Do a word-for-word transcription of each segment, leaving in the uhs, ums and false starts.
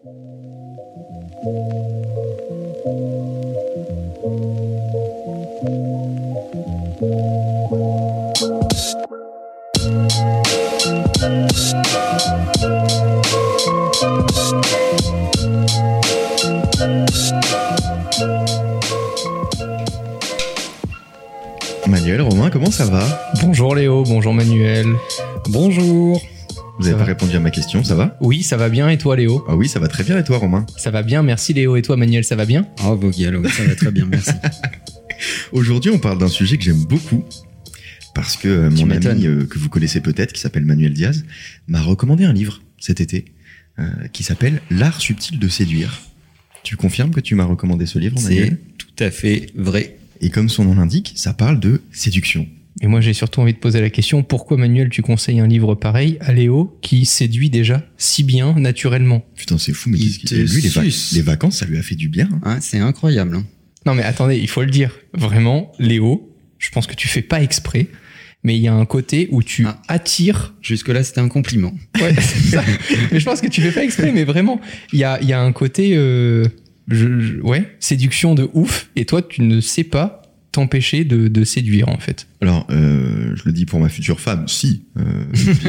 Manuel, Romain, comment ça va ? Bonjour Léo, bonjour Manuel. Bonjour. Vous n'avez pas va répondu à ma question, ça va ? Oui, ça va bien, et toi Léo ? Ah oui, ça va très bien, et toi Romain ? Ça va bien, merci Léo, et toi Manuel, ça va bien ? Oh, Vogel, oui, ça va très bien, merci. Aujourd'hui, on parle d'un sujet que j'aime beaucoup, parce que euh, mon m'étonnes. ami, euh, que vous connaissez peut-être, qui s'appelle Manuel Diaz, m'a recommandé un livre cet été, euh, qui s'appelle « L'art subtil de séduire ». Tu confirmes que tu m'as recommandé ce livre, Manuel ? C'est tout à fait vrai. Et comme son nom l'indique, ça parle de séduction. Et moi j'ai surtout envie de poser la question, pourquoi Manuel tu conseilles un livre pareil à Léo qui séduit déjà si bien naturellement ? Putain, c'est fou, mais Il qu'est-ce qu'il- te lui, les, va- suce. les vacances, ça lui a fait du bien. hein. Hein, c'est incroyable. Hein. Non mais attendez, il faut le dire, vraiment Léo, je pense que tu fais pas exprès, mais il y a un côté où tu Ah. attires... Jusque-là, c'était un compliment. Ouais, c'est ça. Mais je pense que tu fais pas exprès, mais vraiment, il y a, il y a un côté... euh, je- je- ouais, séduction de ouf, et toi tu ne sais pas t'empêcher de, de séduire en fait. Alors, euh, je le dis pour ma future femme, si. euh,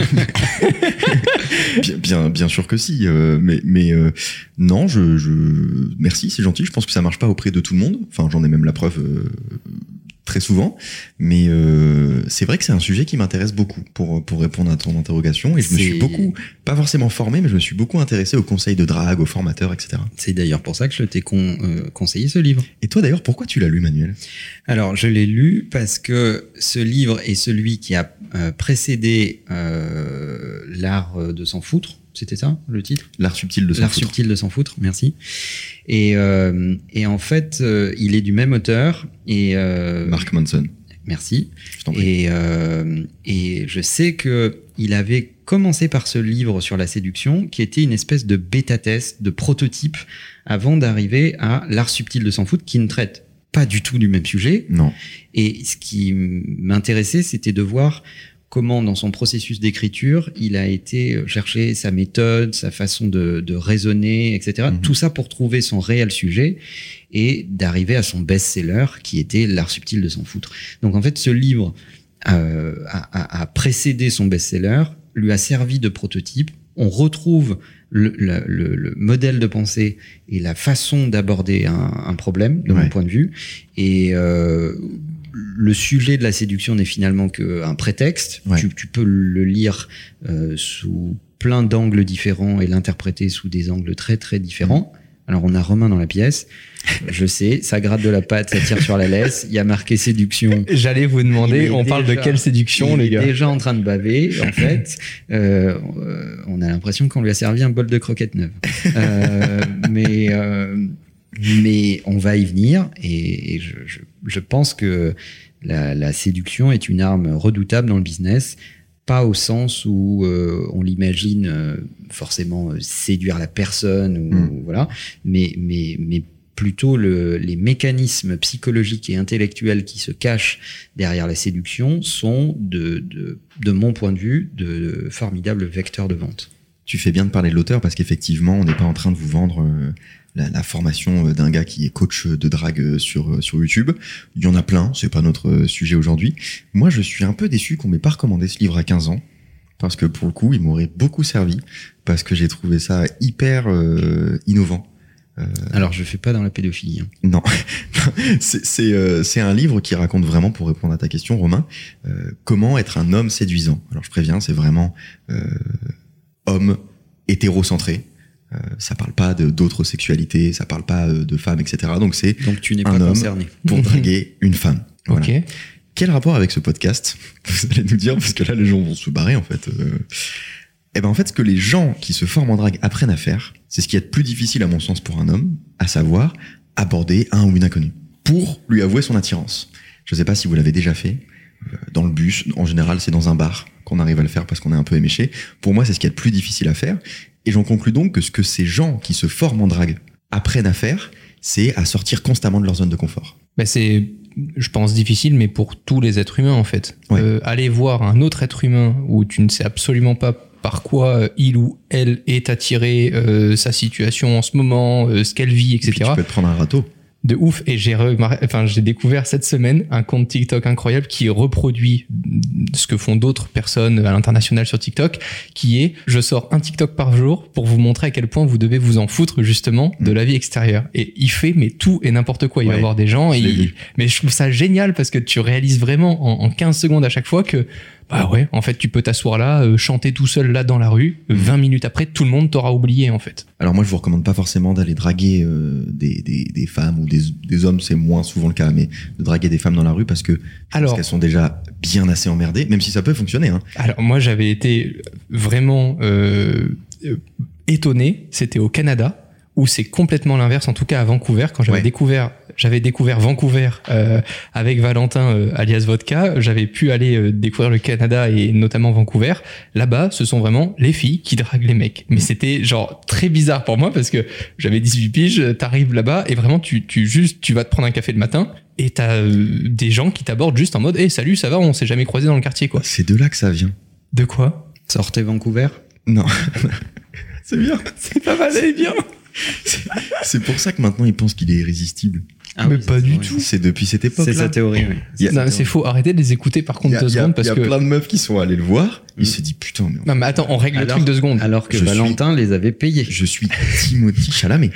bien, bien, bien sûr que si. euh, mais mais euh, non, je, je... Merci, c'est gentil. Je pense que ça marche pas auprès de tout le monde. Enfin, j'en ai même la preuve euh, très souvent. Mais euh, c'est vrai que c'est un sujet qui m'intéresse beaucoup pour, pour répondre à ton interrogation. Et je me C'est- suis beaucoup, pas forcément formé, mais je me suis beaucoup intéressé aux conseils de drague, aux formateurs, et cetera. C'est d'ailleurs pour ça que je t'ai con- euh, conseillé ce livre. Et toi d'ailleurs, pourquoi tu l'as lu, Manuel ? Alors, je l'ai lu parce que ce livre est celui qui a euh, précédé euh, L'art de s'en foutre. C'était ça, le titre ? L'art subtil de s'en L'art foutre. subtil de s'en foutre, merci. Et, euh, et en fait, euh, il est du même auteur. Et, euh, Mark Manson. Merci. Je t'en prie. Et, euh, et je sais que il avait commencé par ce livre sur la séduction, qui était une espèce de bêta-test, de prototype, avant d'arriver à L'art subtil de s'en foutre, qui ne traite pas du tout du même sujet. Non. Et ce qui m'intéressait, c'était de voir comment, dans son processus d'écriture, il a été chercher sa méthode, sa façon de, de raisonner, et cetera. Mhm. Tout ça pour trouver son réel sujet et d'arriver à son best-seller, qui était L'art subtil de s'en foutre. Donc en fait, ce livre euh, a, a- a précédé son best-seller, lui a servi de prototype. On retrouve le, le- le- le modèle de pensée et la façon d'aborder un, un problème, de Ouais. mon point de vue. Et euh, le sujet de la séduction n'est finalement qu'un prétexte. Ouais. Tu, tu peux le lire euh, sous plein d'angles différents et l'interpréter sous des angles très très différents. Alors on a Romain dans la pièce, je sais, ça gratte de la pâte, ça tire sur la laisse, il y a marqué séduction. J'allais vous Il demander, est on parle de déjà- quelle séduction Il les est gars ? déjà en train de baver, en fait. Euh, euh, on a l'impression qu'on lui a servi un bol de croquettes neuves. Euh, mais, euh, mais on va y venir, et, et je, je, je pense que la, la séduction est une arme redoutable dans le business. Pas au sens où euh, on l'imagine euh, forcément euh, séduire la personne, ou, Mm. voilà, mais, mais, mais plutôt le, les mécanismes psychologiques et intellectuels qui se cachent derrière la séduction sont, de, de, de mon point de vue, de formidables vecteurs de vente. Tu fais bien de parler de l'auteur parce qu'effectivement, on n'est pas en train de vous vendre euh, la, la formation euh, d'un gars qui est coach de drague euh, sur euh, sur YouTube. Il y en a plein, c'est pas notre euh, sujet aujourd'hui. Moi, je suis un peu déçu qu'on m'ait pas recommandé ce livre à quinze ans parce que pour le coup, il m'aurait beaucoup servi parce que j'ai trouvé ça hyper euh, innovant. Euh, Alors, je fais pas dans la pédophilie. Hein. non, c'est c'est euh, c'est un livre qui raconte vraiment, pour répondre à ta question, Romain, euh, comment être un homme séduisant. Alors, je préviens, c'est vraiment euh, homme hétérocentré. Euh, ça parle pas de d'autres sexualités, ça parle pas euh, de femmes, et cetera. Donc c'est Donc, tu n'es Un pas homme. concerné. pour draguer une femme. Voilà. Ok. Quel rapport avec ce podcast ? Vous allez nous dire, parce que là les gens vont se barrer en fait. Euh... Eh ben en fait, ce que les gens qui se forment en drague apprennent à faire, c'est ce qui est le plus difficile à mon sens pour un homme, à savoir aborder un ou une inconnue pour lui avouer son attirance. Je sais pas si vous l'avez déjà fait. Euh, Dans le bus, en général, c'est dans un bar qu'on arrive à le faire parce qu'on est un peu éméché. Pour moi, c'est ce qui est le plus difficile à faire. Et j'en conclus donc que ce que ces gens qui se forment en drague apprennent à faire, c'est à sortir constamment de leur zone de confort. Bah c'est, je pense, difficile, mais pour tous les êtres humains en fait. Ouais. Euh, aller voir un autre être humain où tu ne sais absolument pas par quoi il ou elle est attiré, euh, sa situation en ce moment, euh, ce qu'elle vit, et cetera. Et puis tu peux te prendre un râteau. De ouf. Et j'ai remarqué, enfin, j'ai découvert cette semaine un compte TikTok incroyable qui reproduit ce que font d'autres personnes à l'international sur TikTok, qui est, je sors un TikTok par jour pour vous montrer à quel point vous devez vous en foutre, justement, de la vie extérieure. Et il fait, mais tout et n'importe quoi. Il Ouais, va voir des gens, et je l'ai il- vu. mais je trouve ça génial parce que tu réalises vraiment en, en quinze secondes à chaque fois que, bah ouais, en fait, tu peux t'asseoir là, euh, chanter tout seul là dans la rue, vingt minutes après, tout le monde t'aura oublié, en fait. Alors moi, je vous recommande pas forcément d'aller draguer euh, des, des, des femmes ou des, des hommes, c'est moins souvent le cas, mais de draguer des femmes dans la rue parce que je pense Alors, qu'elles sont déjà bien assez emmerdées, même si ça peut fonctionner. Hein. Alors moi j'avais été vraiment euh, euh, étonné, c'était au Canada où c'est complètement l'inverse, en tout cas à Vancouver, quand j'avais Ouais. découvert j'avais découvert Vancouver euh, avec Valentin euh, alias Vodka, j'avais pu aller euh, découvrir le Canada et notamment Vancouver. Là-bas, ce sont vraiment les filles qui draguent les mecs. Mais c'était genre très bizarre pour moi parce que j'avais dix-huit piges, t'arrives là-bas et vraiment tu tu juste tu vas te prendre un café le matin et t'as euh, des gens qui t'abordent juste en mode hey, salut, ça va, on s'est jamais croisé dans le quartier quoi. C'est de là que ça vient. De quoi? Sortez Vancouver. Non. C'est bien. C'est pas mal, elle est bien. C'est pour ça que maintenant, ils pensent qu'il est irrésistible. Ah Mais oui, pas c'est du vrai. tout. C'est depuis cette époque-là. C'est sa théorie, oui. Il y a- Non, c'est faux. Arrêtez de les écouter par Il contre y a, deux il y a- secondes parce il y a que. plein de meufs qui sont allées le voir. Il Mm. s'est dit putain, mais Non, mais attends, on règle le Alors- truc deux secondes. Alors que Je Valentin les avait payés. je suis Timothy Chalamet.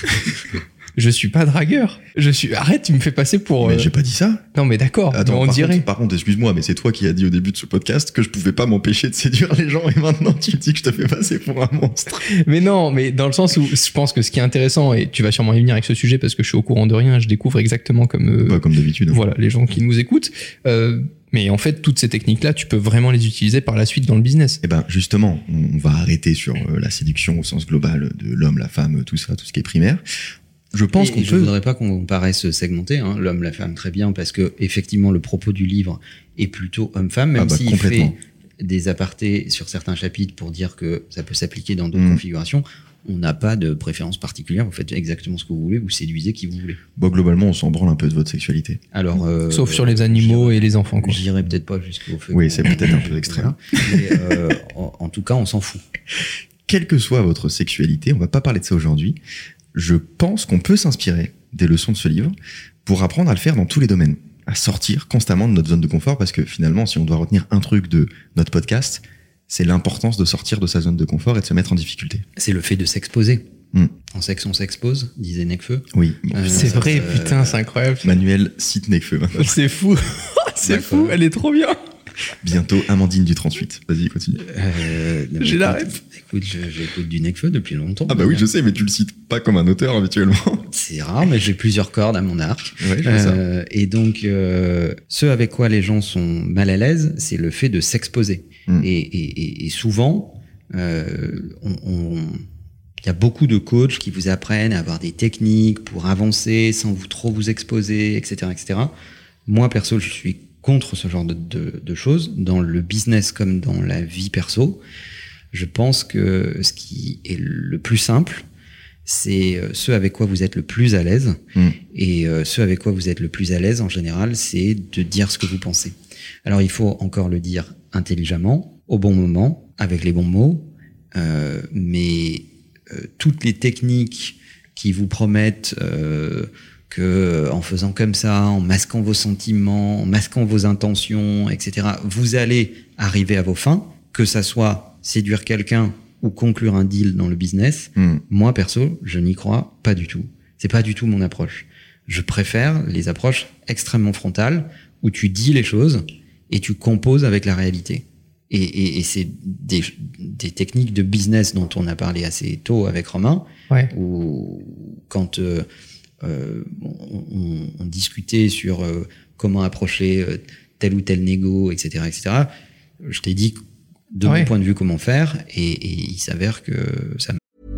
Je suis pas dragueur. Je suis. Arrête, tu me fais passer pour. Mais euh, j'ai pas dit ça. Non, mais d'accord. Attends, mais on par dirait. contre, par contre, excuse-moi, mais c'est toi qui as dit au début de ce podcast que je pouvais pas m'empêcher de séduire les gens et maintenant tu me dis que je te fais passer pour un monstre. Mais non, mais dans le sens où je pense que ce qui est intéressant, et tu vas sûrement y venir avec ce sujet parce que je suis au courant de rien, je découvre exactement comme. euh, Pas comme d'habitude. hein. Voilà, les gens qui nous écoutent. Euh, mais en fait, toutes ces techniques-là, tu peux vraiment les utiliser par la suite dans le business. Eh ben, justement, on va arrêter sur euh, la séduction au sens global de l'homme, la femme, tout ça, tout ce qui est primaire. Je pense Et- qu'on et je peut. voudrais pas qu'on paraisse segmenté, hein, l'homme, la femme, très bien, parce que effectivement le propos du livre est plutôt homme-femme, même Ah bah, s'il complètement. fait des apartés sur certains chapitres pour dire que ça peut s'appliquer dans d'autres Mm. configurations. On n'a pas de préférence particulière. Vous faites exactement ce que vous voulez, vous séduisez qui vous voulez. Bon, globalement, on s'en branle un peu de votre sexualité. Alors, euh, Sauf sur les animaux et les enfants, quoi. J'irai peut-être pas jusqu'au feu. Oui, c'est peut-être un peu extrême. Voilà. Mais, euh, en, en tout cas, on s'en fout. Quelle que soit votre sexualité, on va pas parler de ça aujourd'hui. Je pense qu'on peut s'inspirer des leçons de ce livre pour apprendre à le faire dans tous les domaines, à sortir constamment de notre zone de confort, parce que finalement, si on doit retenir un truc de notre podcast, c'est l'importance de sortir de sa zone de confort et de se mettre en difficulté. C'est le fait de s'exposer. Mm. En sexe, on s'expose, disait Necfeu. Oui, bon, Euh, C'est ça, vrai, ça- putain, c'est incroyable. Manuel cite Necfeu maintenant. C'est fou. c'est D'accord. fou, elle est trop bien. Bientôt Amandine du trente-huit. Vas-y, continue. Euh, non, mais J'ai la écoute, écoute, je- j'écoute du Necfeu depuis longtemps. Ah bah oui, je sais, mais tu le cites pas comme un auteur habituellement. C'est rare, mais j'ai plusieurs cordes à mon arc. Ouais, je vois ça. Euh, et donc, euh, ce avec quoi les gens sont mal à l'aise, c'est le fait de s'exposer. Mm. Et, et- et- et souvent, euh, on, on- il y a beaucoup de coachs qui vous apprennent à avoir des techniques pour avancer sans vous trop vous exposer, et cetera, et cetera. Moi, perso, je suis contre ce genre de, de- de choses, dans le business comme dans la vie perso. Je pense que ce qui est le plus simple, c'est euh, ce avec quoi vous êtes le plus à l'aise. Mm. Et euh, ce avec quoi vous êtes le plus à l'aise, en général, c'est de dire ce que vous pensez. Alors, il faut encore le dire intelligemment, au bon moment, avec les bons mots, euh, mais euh, toutes les techniques qui vous promettent euh, que euh, en faisant comme ça, en masquant vos sentiments, en masquant vos intentions, et cetera, vous allez arriver à vos fins, que ça soit séduire quelqu'un ou conclure un deal dans le business. Mm. Moi, perso, je n'y crois pas du tout. C'est pas du tout mon approche. Je préfère les approches extrêmement frontales où tu dis les choses et tu composes avec la réalité. Et, et, et c'est des, des techniques de business dont on a parlé assez tôt avec Romain, Ouais. où quand euh, euh, on, on- on discutait sur euh, comment approcher euh, tel ou tel négo, et cetera, et cetera, je t'ai dit de Ouais. mon point de vue comment faire, et, et il s'avère que ça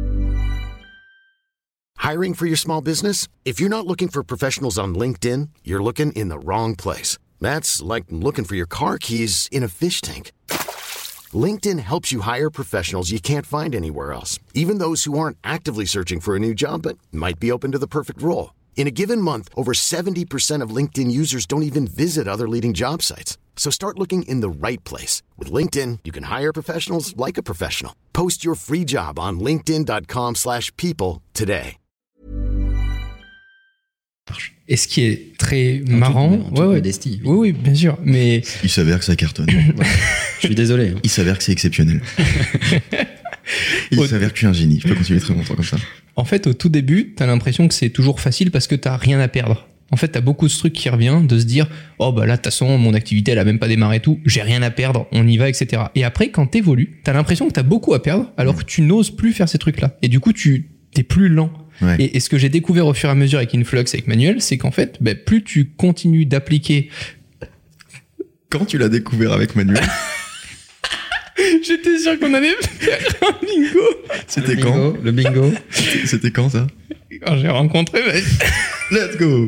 Hiring for your small business? If you're not looking for professionals on LinkedIn, you're looking in the wrong place. That's like looking for your car keys in a fish tank. LinkedIn helps you hire professionals you can't find anywhere else, even those who aren't actively searching for a new job but might be open to the perfect role. In a given month, over seventy percent of LinkedIn users don't even visit other leading job sites. So start looking in the right place. With LinkedIn, you can hire professionals like a professional. Post your free job on linkedin.com slash people today. Et ce qui est très En marrant, toute- en toute ouais, ouais. modestie. oui, oui, bien sûr, mais Il s'avère que ça cartonne. Je suis désolé. hein. Il s'avère que c'est exceptionnel. Il Au- s'avère que tu es un génie. Je peux continuer très longtemps comme ça. en fait, au tout début, t'as l'impression que c'est toujours facile parce que t'as rien à perdre. En fait, t'as beaucoup de ce truc qui revient, de se dire « Oh bah là, de toute façon, mon activité, elle a même pas démarré et tout, j'ai rien à perdre, on y va, et cetera » Et après, quand t'évolues, t'as l'impression que t'as beaucoup à perdre alors que tu n'oses plus faire ces trucs-là. Et du coup, tu t'es plus lent. Ouais. Et, et ce que j'ai découvert au fur et à mesure avec Influx, avec Manuel, c'est qu'en fait, bah, plus tu continues d'appliquer... Quand tu l'as découvert avec Manuel, J'étais sûr qu'on allait faire un bingo c'était Le quand bingo, Le bingo. C'était- C'était quand ça quand j'ai rencontré Manuel. Let's go.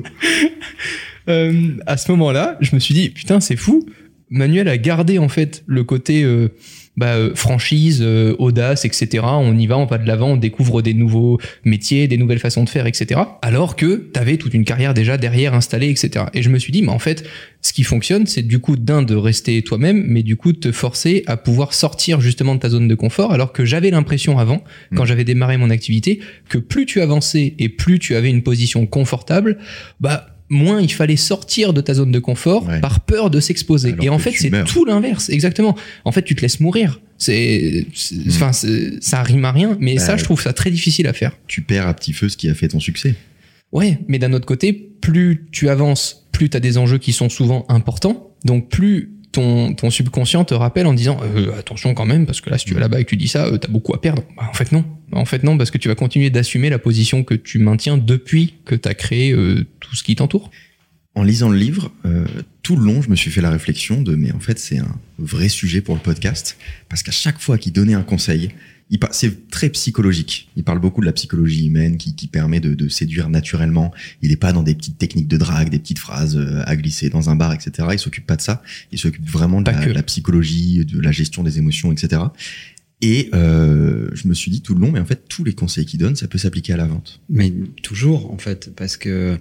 Euh, à ce moment-là, je me suis dit, putain, c'est fou. Manuel a gardé en fait le côté euh, bah, euh, franchise, euh, audace, et cetera. On y va, on va de l'avant, on découvre des nouveaux métiers, des nouvelles façons de faire, et cetera. Alors que t'avais toute une carrière déjà derrière installée, et cetera. Et je me suis dit, mais en fait, ce qui fonctionne, c'est du coup d'un de rester toi-même, mais du coup de te forcer à pouvoir sortir justement de ta zone de confort. Alors que j'avais l'impression avant, quand j'avais démarré mon activité, que plus tu avançais et plus tu avais une position confortable, bah moins il fallait sortir de ta zone de confort Ouais. par peur de s'exposer. Alors Et en que fait, tu c'est meurs. tout l'inverse, exactement. En fait, tu te laisses mourir. C'est, c'est- enfin, c'est- ça rime à rien, mais Bah, ça, je trouve ça très difficile à faire. Tu perds à petit feu ce qui a fait ton succès. Ouais, mais d'un autre côté, plus tu avances, plus tu as des enjeux qui sont souvent importants. Donc, plus ton, ton subconscient te rappelle en disant euh, attention quand même, parce que là, si tu vas là-bas et que tu dis ça, euh, t'as beaucoup à perdre. Bah, en fait, non. En fait, non, parce que tu vas continuer d'assumer la position que tu maintiens depuis que tu as créé euh, tout ce qui t'entoure. En lisant le livre, euh, tout le long, je me suis fait la réflexion de mais en fait, c'est un vrai sujet pour le podcast parce qu'à chaque fois qu'il donnait un conseil, il par- c'est très psychologique. Il parle beaucoup de la psychologie humaine qui, qui permet de, de séduire naturellement. Il n'est pas dans des petites techniques de drague, des petites phrases euh, à glisser dans un bar, et cetera. Il s'occupe pas de ça. Il s'occupe vraiment de Pas la, que. de la psychologie, de la gestion des émotions, et cetera. Et euh, je me suis dit tout le long, mais en fait, tous les conseils qu'il donne, ça peut s'appliquer à la vente. Mais toujours, en fait, parce que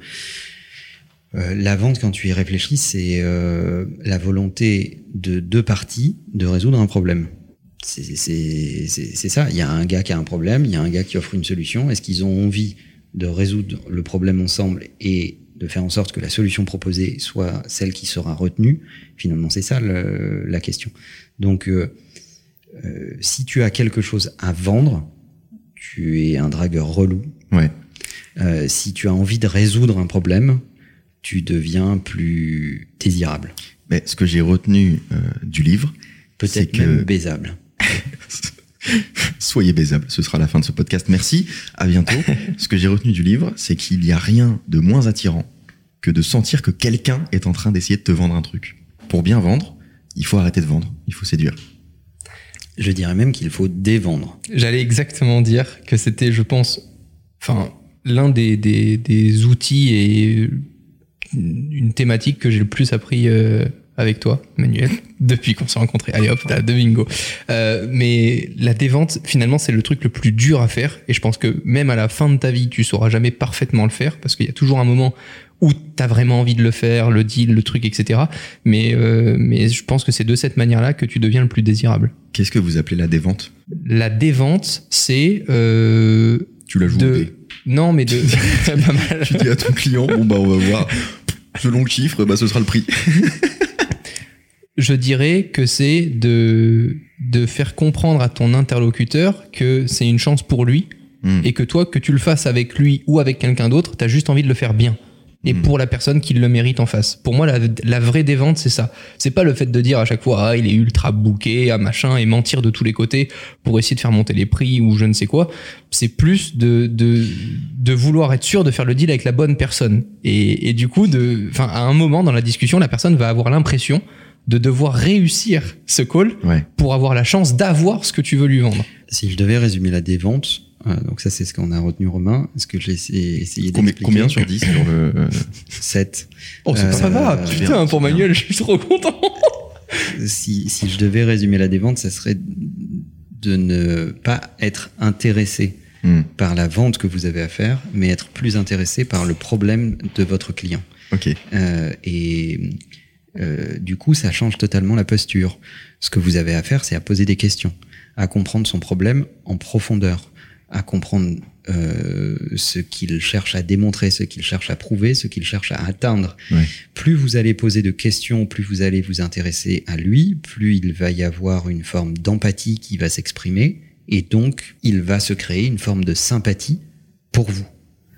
euh, la vente, quand tu y réfléchis, c'est euh, la volonté de deux parties de résoudre un problème. C'est, c'est, c'est, c'est ça. Il y a un gars qui a un problème, il y a un gars qui offre une solution. Est-ce qu'ils ont envie de résoudre le problème ensemble et de faire en sorte que la solution proposée soit celle qui sera retenue? Finalement, c'est ça le, la question. Donc, euh, euh, si tu as quelque chose à vendre, tu es un dragueur relou. Ouais. Euh, si tu as envie de résoudre un problème, tu deviens plus désirable. Mais ce que j'ai retenu euh, du livre, c'est Peut-être que même baisable. soyez baisable, ce sera la fin de ce podcast. Merci, à bientôt. Ce que j'ai retenu du livre, c'est qu'il n'y a rien de moins attirant que de sentir que quelqu'un est en train d'essayer de te vendre un truc. Pour bien vendre, il faut arrêter de vendre, il faut séduire. Je dirais même qu'il faut dévendre. J'allais exactement dire que c'était, je pense, enfin, l'un des, des, des outils et une thématique que j'ai le plus appris euh, avec toi, Manuel, depuis qu'on s'est rencontrés. Allez hop, t'as deux bingo. Euh, mais la dévente, finalement, c'est le truc le plus dur à faire. Et je pense que même à la fin de ta vie, tu sauras jamais parfaitement le faire parce qu'il y a toujours un moment où t'as vraiment envie de le faire, le deal, le truc, et cetera. Mais, euh, mais je pense que c'est de cette manière-là que tu deviens le plus désirable. Qu'est-ce que vous appelez la dévente? La dévente, c'est euh, Tu la joues au de... dé. Non, mais de... pas mal. Tu dis à ton client, bon bah on va voir, selon le chiffre, bah ce sera le prix. Je dirais que c'est de, de faire comprendre à ton interlocuteur que c'est une chance pour lui Mmh. et que toi, que tu le fasses avec lui ou avec quelqu'un d'autre, t'as juste envie de le faire bien. Et Mmh. pour la personne qui le mérite en face. Pour moi, la, la vraie dévente, c'est ça. C'est pas le fait de dire à chaque fois, ah, il est ultra booké, ah, machin, et mentir de tous les côtés pour essayer de faire monter les prix ou je ne sais quoi. C'est plus de, de, de vouloir être sûr de faire le deal avec la bonne personne. Et, et du coup, de, enfin, à un moment dans la discussion, la personne va avoir l'impression de devoir réussir ce call Ouais. pour avoir la chance d'avoir ce que tu veux lui vendre. Si je devais résumer la dévente, euh, donc ça c'est ce qu'on a retenu Romain, est-ce que j'ai essayé, essayé Combien, d'expliquer combien sur dix sur le... euh, sept. Oh, c'est Euh, ça va, c'est putain, bien, pour c'est Manuel, je suis trop content. Si, si je devais résumer la dévente, ça serait de ne pas être intéressé mmh. par la vente que vous avez à faire, mais être plus intéressé par le problème de votre client. Ok. Euh, et euh, du coup, ça change totalement la posture. Ce que vous avez à faire, c'est à poser des questions, à comprendre son problème en profondeur, à comprendre euh, ce qu'il cherche à démontrer, ce qu'il cherche à prouver, ce qu'il cherche à atteindre. Ouais. Plus vous allez poser de questions, plus vous allez vous intéresser à lui, plus il va y avoir une forme d'empathie qui va s'exprimer, et donc il va se créer une forme de sympathie pour vous.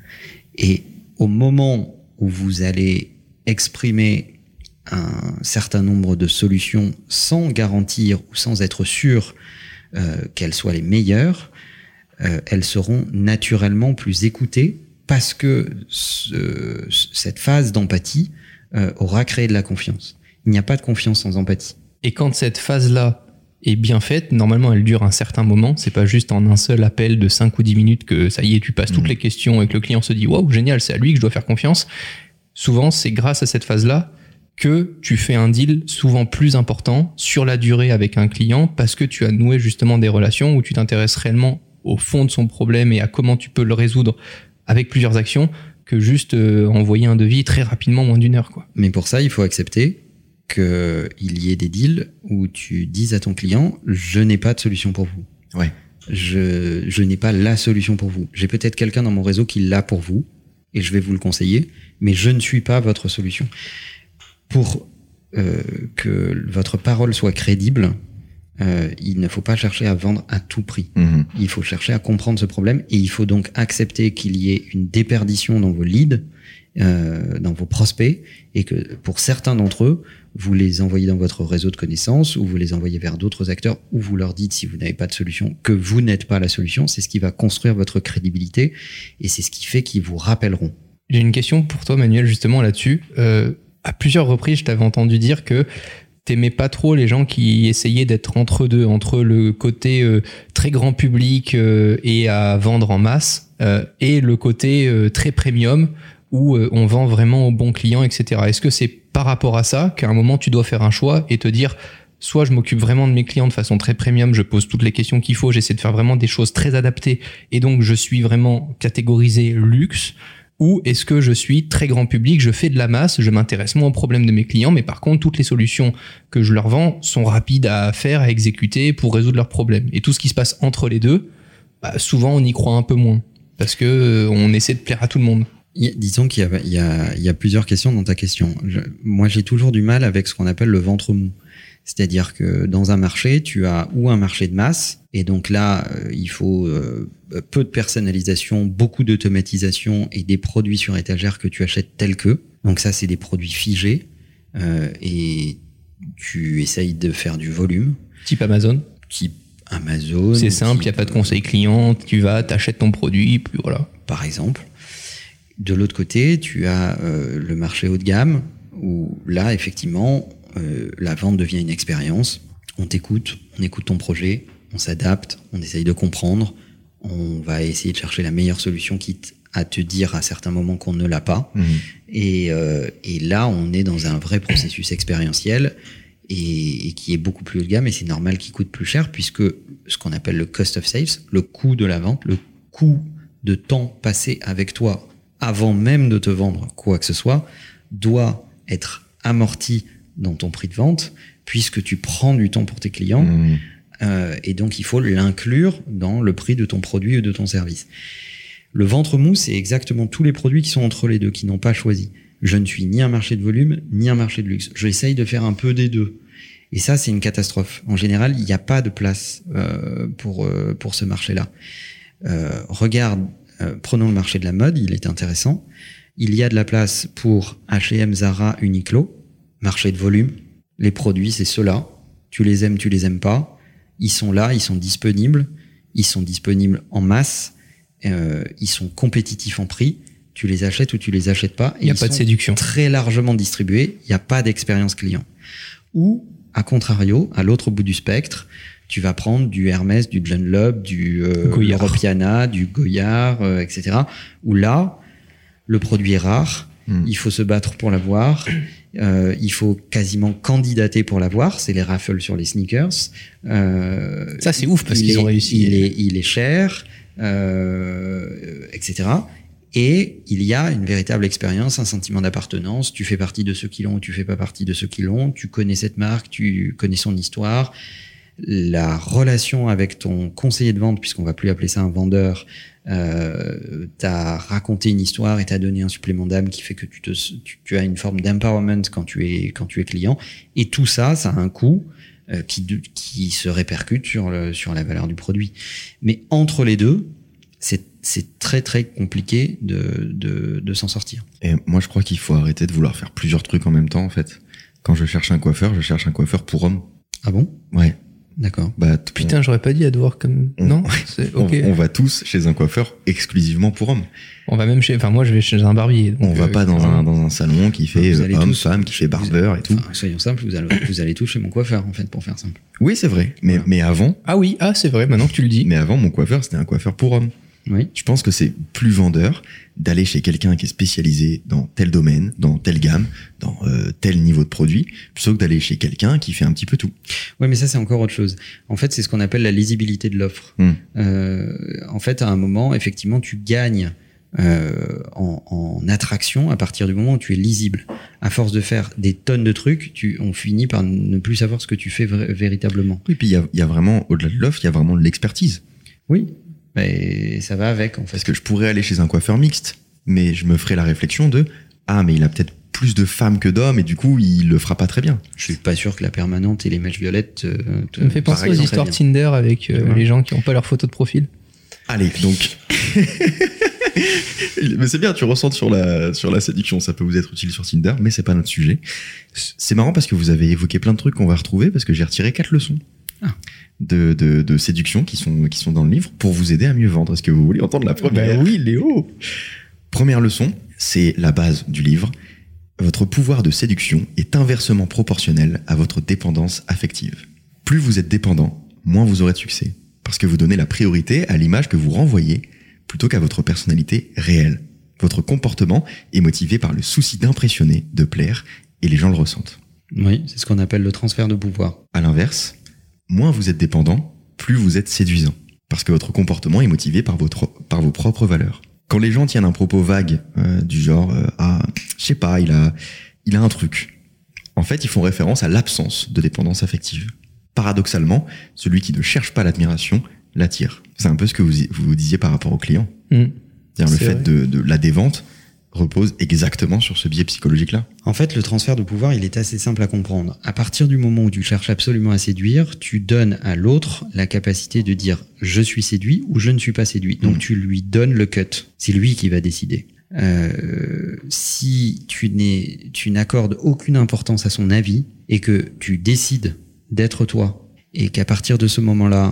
Et au moment où vous allez exprimer un certain nombre de solutions sans garantir ou sans être sûr euh, qu'elles soient les meilleures, euh, elles seront naturellement plus écoutées parce que ce, cette phase d'empathie euh, aura créé de la confiance. Il n'y a pas de confiance sans empathie. Et quand cette phase-là est bien faite, normalement elle dure un certain moment, c'est pas juste en un seul appel de cinq ou dix minutes que ça y est, tu passes mmh. toutes les questions et que le client se dit « Waouh, génial, c'est à lui que je dois faire confiance ». Souvent, c'est grâce à cette phase-là que tu fais un deal souvent plus important sur la durée avec un client parce que tu as noué justement des relations où tu t'intéresses réellement au fond de son problème et à comment tu peux le résoudre avec plusieurs actions que juste euh, envoyer un devis très rapidement, moins d'une heure, quoi. Mais pour ça, il faut accepter qu'il y ait des deals où tu dises à ton client « Je n'ai pas de solution pour vous. Ouais. Je, je n'ai pas la solution pour vous. J'ai peut-être quelqu'un dans mon réseau qui l'a pour vous et je vais vous le conseiller, mais je ne suis pas votre solution. » Pour euh, que votre parole soit crédible, euh, il ne faut pas chercher à vendre à tout prix. Mmh. Il faut chercher à comprendre ce problème et il faut donc accepter qu'il y ait une déperdition dans vos leads, euh, dans vos prospects, et que pour certains d'entre eux, vous les envoyez dans votre réseau de connaissances ou vous les envoyez vers d'autres acteurs ou vous leur dites, si vous n'avez pas de solution, que vous n'êtes pas la solution. C'est ce qui va construire votre crédibilité et c'est ce qui fait qu'ils vous rappelleront. J'ai une question pour toi, Manuel, justement là-dessus. Euh, à plusieurs reprises, je t'avais entendu dire que t'aimais pas trop les gens qui essayaient d'être entre deux, entre le côté euh, très grand public euh, et à vendre en masse euh, et le côté euh, très premium où euh, on vend vraiment aux bons clients, et cetera. Est-ce que c'est par rapport à ça qu'à un moment tu dois faire un choix et te dire soit je m'occupe vraiment de mes clients de façon très premium, je pose toutes les questions qu'il faut, j'essaie de faire vraiment des choses très adaptées et donc je suis vraiment catégorisé luxe, ou est-ce que je suis très grand public, je fais de la masse, je m'intéresse moins aux problèmes de mes clients, mais par contre, toutes les solutions que je leur vends sont rapides à faire, à exécuter pour résoudre leurs problèmes. Et tout ce qui se passe entre les deux, bah, souvent on y croit un peu moins, parce que euh, on essaie de plaire à tout le monde. Il, disons qu'il y a, il y, a, il y a plusieurs questions dans ta question. Je, moi, j'ai toujours du mal avec ce qu'on appelle le ventre mou. C'est-à-dire que dans un marché, tu as ou un marché de masse, et donc là, euh, il faut euh, peu de personnalisation, beaucoup d'automatisation et des produits sur étagère que tu achètes tels que. Donc ça, c'est des produits figés, euh, et tu essayes de faire du volume. Type Amazon. Type Amazon. C'est simple, il n'y a pas de conseil client, tu vas, t'achètes ton produit, puis voilà. Par exemple. De l'autre côté, tu as euh, le marché haut de gamme, où là, effectivement, euh, la vente devient une expérience. On t'écoute, on écoute ton projet, on s'adapte, on essaye de comprendre, on va essayer de chercher la meilleure solution, quitte à te dire à certains moments qu'on ne l'a pas. Mmh. Et, euh, et là, on est dans un vrai processus expérientiel et, et qui est beaucoup plus haut de gamme, et c'est normal qu'il coûte plus cher, puisque ce qu'on appelle le cost of sales, le coût de la vente, le coût de temps passé avec toi avant même de te vendre quoi que ce soit, doit être amorti dans ton prix de vente, puisque tu prends du temps pour tes clients, mmh. euh, et donc il faut l'inclure dans le prix de ton produit ou de ton service. Le ventre mou, c'est exactement tous les produits qui sont entre les deux, qui n'ont pas choisi. Je ne suis ni un marché de volume, ni un marché de luxe. J'essaye de faire un peu des deux. Et ça, c'est une catastrophe. En général, il n'y a pas de place euh, pour, euh, pour ce marché-là. Euh, regarde, Euh, prenons le marché de la mode, il est intéressant. Il y a de la place pour H et M, Zara, Uniqlo, marché de volume. Les produits, c'est ceux-là. Tu les aimes, tu les aimes pas. Ils sont là, ils sont disponibles. Ils sont disponibles en masse. Euh, ils sont compétitifs en prix. Tu les achètes ou tu les achètes pas. Il n'y a pas de séduction. Très largement distribués. Il n'y a pas d'expérience client. Ou, à contrario, à l'autre bout du spectre, tu vas prendre du Hermès, du John Loeb, du euh, Europiana, du Goyard, euh, et cetera. Où là, le produit est rare, mmh. il faut se battre pour l'avoir, euh, il faut quasiment candidater pour l'avoir. C'est les raffles sur les sneakers. Euh, Ça, c'est ouf parce qu'ils est, ont réussi. Il est, il est cher. euh, et cetera. Et il y a une véritable expérience, un sentiment d'appartenance. Tu fais partie de ceux qui l'ont ou tu fais pas partie de ceux qui l'ont. Tu connais cette marque, tu connais son histoire. La relation avec ton conseiller de vente, puisqu'on va plus appeler ça un vendeur, euh, t'as raconté une histoire et t'as donné un supplément d'âme qui fait que tu, te, tu, tu as une forme d'empowerment quand tu es quand tu es client. Et tout ça, ça a un coût euh, qui qui se répercute sur le sur la valeur du produit. Mais entre les deux, c'est c'est très très compliqué de de de s'en sortir. Et moi, je crois qu'il faut arrêter de vouloir faire plusieurs trucs en même temps. En fait, quand je cherche un coiffeur, je cherche un coiffeur pour homme. Ah bon? Ouais. D'accord. Bah, t- Putain, j'aurais pas dit à devoir comme. on, Non, c'est ok. on, on va tous chez un coiffeur exclusivement pour hommes. On va même chez. Enfin, moi, je vais chez un barbier. donc, On va euh, pas dans un dans un salon qui fait Vous euh, allez homme, tous- femme, qui fait barbeur et tout. Enfin, soyons simples, vous allez vous allez tous chez mon coiffeur en fait pour faire simple. Oui, c'est vrai. Mais Voilà. mais avant, Ah oui, ah c'est vrai. Maintenant que tu le dis. mais avant, mon coiffeur, c'était un coiffeur pour homme. Oui. Je pense que c'est plus vendeur d'aller chez quelqu'un qui est spécialisé dans tel domaine, dans telle gamme, dans euh, tel niveau de produit, plutôt que d'aller chez quelqu'un qui fait un petit peu tout. Ouais, mais ça c'est encore autre chose. En fait, c'est ce qu'on appelle la lisibilité de l'offre. Hmm. Euh, en fait, à un moment, effectivement, tu gagnes euh, en, en attraction à partir du moment où tu es lisible. À force de faire des tonnes de trucs, tu, on finit par ne plus savoir ce que tu fais vra- véritablement. Oui, puis il y a, il y a vraiment, au-delà de l'offre, il y a vraiment de l'expertise. Oui, mais ça va avec en fait. Parce que je pourrais aller chez un coiffeur mixte, mais je me ferais la réflexion de « Ah, mais il a peut-être plus de femmes que d'hommes et du coup, il le fera pas très bien. Je suis pas sûr que la permanente et les mèches violettes. euh, te- Ça me fait penser par aux exemple, histoires très bien. Tinder avec euh, Ouais. les gens qui ont pas leur photo de profil. » Allez, donc... mais c'est bien, tu ressens sur la, sur la séduction, ça peut vous être utile sur Tinder, mais c'est pas notre sujet. C'est marrant parce que vous avez évoqué plein de trucs qu'on va retrouver parce que j'ai retiré quatre leçons. Ah. De, de, de séduction qui sont, qui sont dans le livre pour vous aider à mieux vendre. Est-ce que vous voulez entendre la première? oui, Léo. Première leçon, c'est la base du livre. Votre pouvoir de séduction est inversement proportionnel à votre dépendance affective. Plus vous êtes dépendant, moins vous aurez de succès. Parce que vous donnez la priorité à l'image que vous renvoyez plutôt qu'à votre personnalité réelle. Votre comportement est motivé par le souci d'impressionner, de plaire, et les gens le ressentent. Oui, c'est ce qu'on appelle le transfert de pouvoir. À l'inverse, moins vous êtes dépendant, plus vous êtes séduisant. Parce que votre comportement est motivé par, votre, par vos propres valeurs. Quand les gens tiennent un propos vague, euh, du genre euh, « Ah, je sais pas, il a, il a un truc », en fait, ils font référence à l'absence de dépendance affective. Paradoxalement, celui qui ne cherche pas l'admiration l'attire. C'est un peu ce que vous, vous disiez par rapport aux clients. Mm. C'est-à-dire le C'est fait vrai. de, de la dévente repose exactement sur ce biais psychologique-là. En fait, le transfert de pouvoir, il est assez simple à comprendre. À partir du moment où tu cherches absolument à séduire, tu donnes à l'autre la capacité de dire « je suis séduit » ou « je ne suis pas séduit ». Donc, Mmh. tu lui donnes le cut. C'est lui qui va décider. Euh, si tu n'es, tu n'accordes aucune importance à son avis et que tu décides d'être toi et qu'à partir de ce moment-là,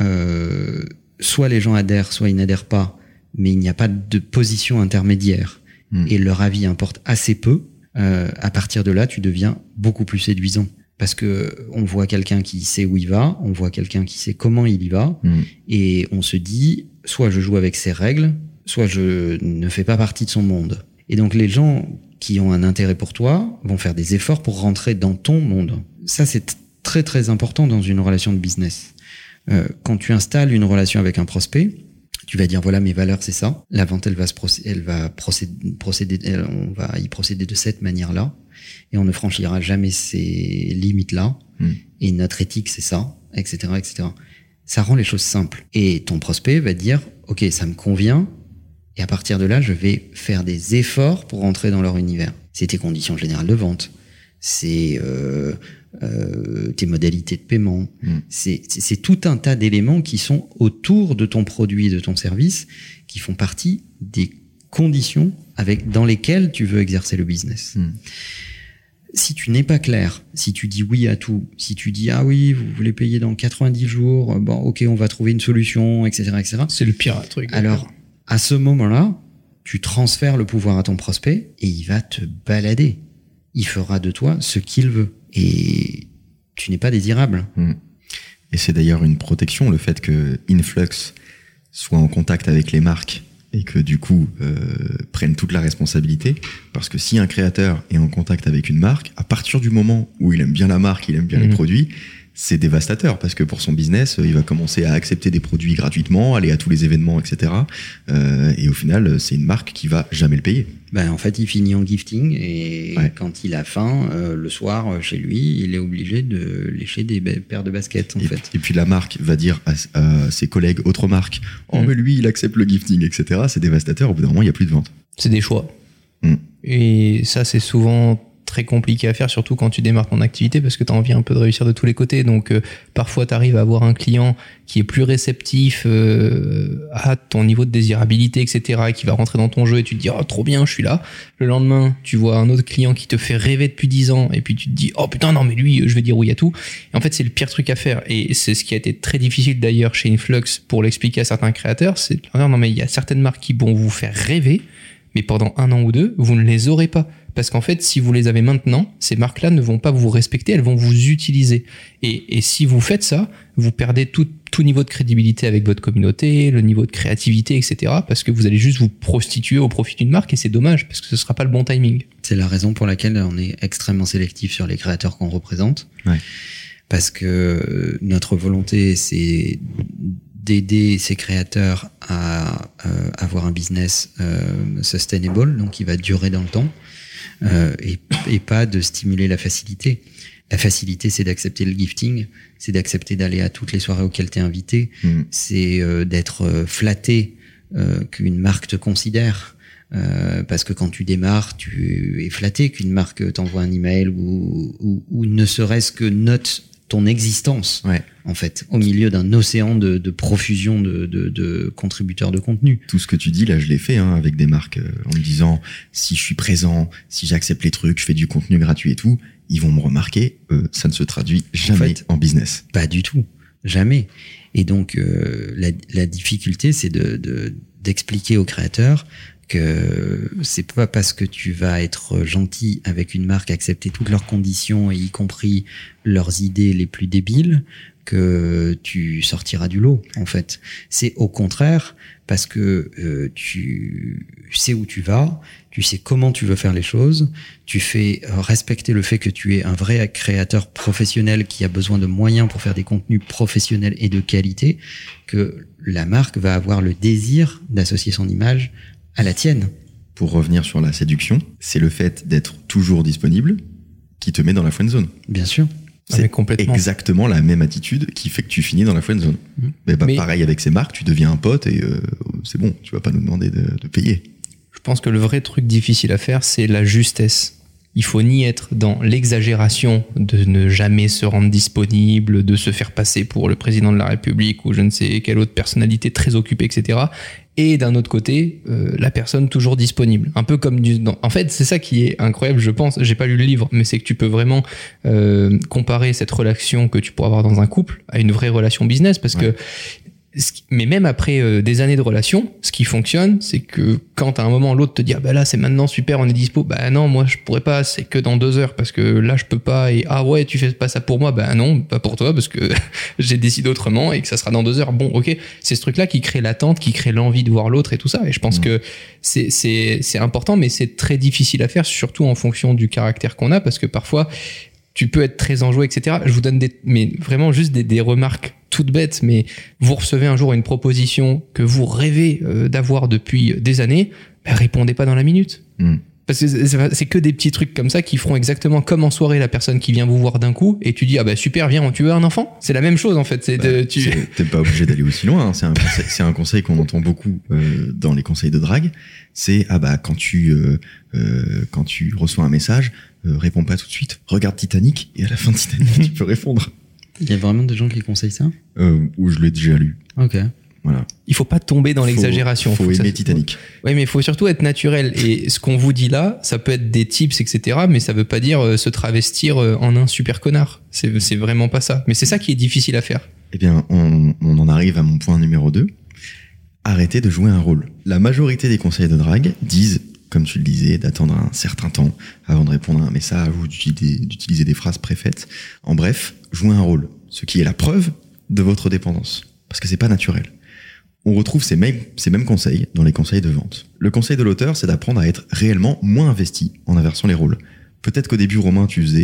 euh, soit les gens adhèrent, soit ils n'adhèrent pas, mais il n'y a pas de position intermédiaire Mm. et leur avis importe assez peu, euh, à partir de là, tu deviens beaucoup plus séduisant. Parce que on voit quelqu'un qui sait où il va, on voit quelqu'un qui sait comment il y va, Mm. et on se dit, soit je joue avec ses règles, soit je ne fais pas partie de son monde. Et donc les gens qui ont un intérêt pour toi vont faire des efforts pour rentrer dans ton monde. Ça, c'est t- très très important dans une relation de business. Euh, quand tu installes une relation avec un prospect, tu vas dire voilà mes valeurs c'est ça. La vente elle va se procéder, elle va procéder, procéder elle- on va y procéder de cette manière-là et on ne franchira jamais ces limites-là. Mm. Et notre éthique c'est ça, et cetera, et cetera. Ça rend les choses simples. Et ton prospect va dire ok ça me convient et à partir de là je vais faire des efforts pour rentrer dans leur univers. C'est tes conditions générales de vente, c'est euh, euh, tes modalités de paiement. Mm. C'est, c'est, c'est tout un tas d'éléments qui sont autour de ton produit et de ton service, qui font partie des conditions avec, dans lesquelles tu veux exercer le business. Mm. Si tu n'es pas clair, si tu dis oui à tout, si tu dis ah oui, vous voulez payer dans quatre-vingt-dix jours, bon ok, on va trouver une solution, et cetera, et cetera. C'est le pire truc. Alors, à ce moment-là, tu transfères le pouvoir à ton prospect et il va te balader. Il fera de toi ce qu'il veut. Et tu n'es pas désirable. Mm. Et c'est d'ailleurs une protection, le fait que Influx soit en contact avec les marques et que du coup euh, prenne toute la responsabilité, parce que si un créateur est en contact avec une marque, à partir du moment où il aime bien la marque, il aime bien Mmh. les produits, c'est dévastateur parce que pour son business, il va commencer à accepter des produits gratuitement, aller à tous les événements, et cetera. Euh, et au final, c'est une marque qui va jamais le payer. Ben, en fait, il finit en gifting et ouais. quand il a faim, euh, le soir, chez lui, il est obligé de lécher des paires de baskets, en et, fait. Et puis la marque va dire à, à ses collègues, autres marques, oh, mmh. mais lui, il accepte le gifting, et cetera. C'est dévastateur. Au bout d'un moment, il n'y a plus de vente. C'est des choix. Mmh. Et ça, c'est souvent très compliqué à faire, surtout quand tu démarres ton activité, parce que tu as envie un peu de réussir de tous les côtés. Donc euh, parfois tu arrives à avoir un client qui est plus réceptif euh, à ton niveau de désirabilité, et cetera, et qui va rentrer dans ton jeu et tu te dis oh trop bien, je suis là. Le lendemain, tu vois un autre client qui te fait rêver depuis dix ans et puis tu te dis oh putain non mais lui, je vais dire oui à tout. Et en fait, c'est le pire truc à faire et c'est ce qui a été très difficile d'ailleurs chez Influx pour l'expliquer à certains créateurs, c'est de leur dire non mais il y a certaines marques qui vont vous faire rêver, mais pendant un an ou deux, vous ne les aurez pas. Parce qu'en fait, si vous les avez maintenant, ces marques-là ne vont pas vous respecter, elles vont vous utiliser. Et, et si vous faites ça, vous perdez tout, tout niveau de crédibilité avec votre communauté, le niveau de créativité, et cetera. Parce que vous allez juste vous prostituer au profit d'une marque et c'est dommage parce que ce ne sera pas le bon timing. C'est la raison pour laquelle on est extrêmement sélectif sur les créateurs qu'on représente. Ouais. Parce que notre volonté, c'est d'aider ces créateurs à euh, avoir un business euh, sustainable, donc qui va durer dans le temps. Euh, et, et pas de stimuler la facilité. La facilité, c'est d'accepter le gifting, c'est d'accepter d'aller à toutes les soirées auxquelles t'es invité, mmh. c'est euh, d'être euh, flatté euh, qu'une marque te considère. Euh, parce que quand tu démarres, tu es flatté qu'une marque t'envoie un email ou, ou, ou ne serait-ce que note ton existence, ouais. en fait, au milieu d'un océan de, de profusion de, de, de contributeurs de contenu. Tout ce que tu dis, là, je l'ai fait hein, avec des marques euh, en me disant, si je suis présent, si j'accepte les trucs, je fais du contenu gratuit et tout, ils vont me remarquer, euh, ça ne se traduit jamais en, fait, en business. Pas du tout, jamais. Et donc, euh, la, la difficulté, c'est de, de, d'expliquer aux créateurs que c'est pas parce que tu vas être gentil avec une marque, accepter toutes leurs conditions, et y compris leurs idées les plus débiles, que tu sortiras du lot, en fait. C'est au contraire parce que euh, tu sais où tu vas, tu sais comment tu veux faire les choses, tu fais respecter le fait que tu es un vrai créateur professionnel qui a besoin de moyens pour faire des contenus professionnels et de qualité, que la marque va avoir le désir d'associer son image à la tienne. Pour revenir sur la séduction, c'est le fait d'être toujours disponible qui te met dans la friend zone. Bien sûr. C'est ah, complètement. exactement la même attitude qui fait que tu finis dans la friend zone. Mmh. Mais, bah, mais pareil avec ces marques, tu deviens un pote et euh, c'est bon, tu vas pas nous demander de, de payer. Je pense que le vrai truc difficile à faire, c'est la justesse. Il faut ni être dans l'exagération de ne jamais se rendre disponible, de se faire passer pour le président de la République ou je ne sais quelle autre personnalité très occupée, et cetera. Et d'un autre côté, euh, la personne toujours disponible. Un peu comme du... Non, en fait, c'est ça qui est incroyable, je pense. J'ai pas lu le livre, mais c'est que tu peux vraiment euh, comparer cette relation que tu pourras avoir dans un couple à une vraie relation business parce ouais. que mais même après euh, des années de relation, ce qui fonctionne, c'est que quand à un moment l'autre te dit ah bah là c'est maintenant super, on est dispo, bah non moi je pourrais pas, c'est que dans deux heures parce que là je peux pas, et ah ouais tu fais pas ça pour moi, bah non pas pour toi parce que j'ai décidé autrement et que ça sera dans deux heures. Bon ok, c'est ce truc là qui crée l'attente, qui crée l'envie de voir l'autre et tout ça, et je pense mmh. que c'est c'est c'est important, mais c'est très difficile à faire, surtout en fonction du caractère qu'on a, parce que parfois tu peux être très enjoué, et cetera. Je vous donne des, mais vraiment juste des, des remarques toutes bêtes, mais vous recevez un jour une proposition que vous rêvez euh, d'avoir depuis des années, bah, répondez pas dans la minute. Mm. Parce que c'est, c'est que des petits trucs comme ça qui feront exactement comme en soirée la personne qui vient vous voir d'un coup et tu dis ah bah super, viens, tu veux un enfant ? C'est la même chose en fait. C'est bah, de, tu... c'est, t'es pas obligé d'aller aussi loin. Hein. C'est un conseil, c'est un conseil qu'on entend beaucoup euh, dans les conseils de drague. C'est ah bah quand tu euh, euh, quand tu reçois un message, euh, réponds pas tout de suite. Regarde Titanic et à la fin de Titanic tu peux répondre. Il y a vraiment des gens qui conseillent ça ? euh, Ou je l'ai déjà lu. Ok. Voilà. Il faut pas tomber dans faut, l'exagération. Faut, faut aimer ça, Titanic. Oui, mais il faut surtout être naturel. Et ce qu'on vous dit là, ça peut être des tips, et cetera. Mais ça veut pas dire euh, se travestir euh, en un super connard. C'est, c'est vraiment pas ça. Mais c'est ça qui est difficile à faire. Eh bien, on, on en arrive à mon point numéro deux. Arrêtez de jouer un rôle. La majorité des conseils de drague disent, comme tu le disais, d'attendre un certain temps avant de répondre à un message ou d'utiliser, d'utiliser des phrases préfaites. En bref, jouer un rôle. Ce qui est la preuve de votre dépendance. Parce que c'est pas naturel. On retrouve ces mêmes, ces mêmes conseils dans les conseils de vente. Le conseil de l'auteur, c'est d'apprendre à être réellement moins investi en inversant les rôles. Peut-être qu'au début, Romain, tu faisais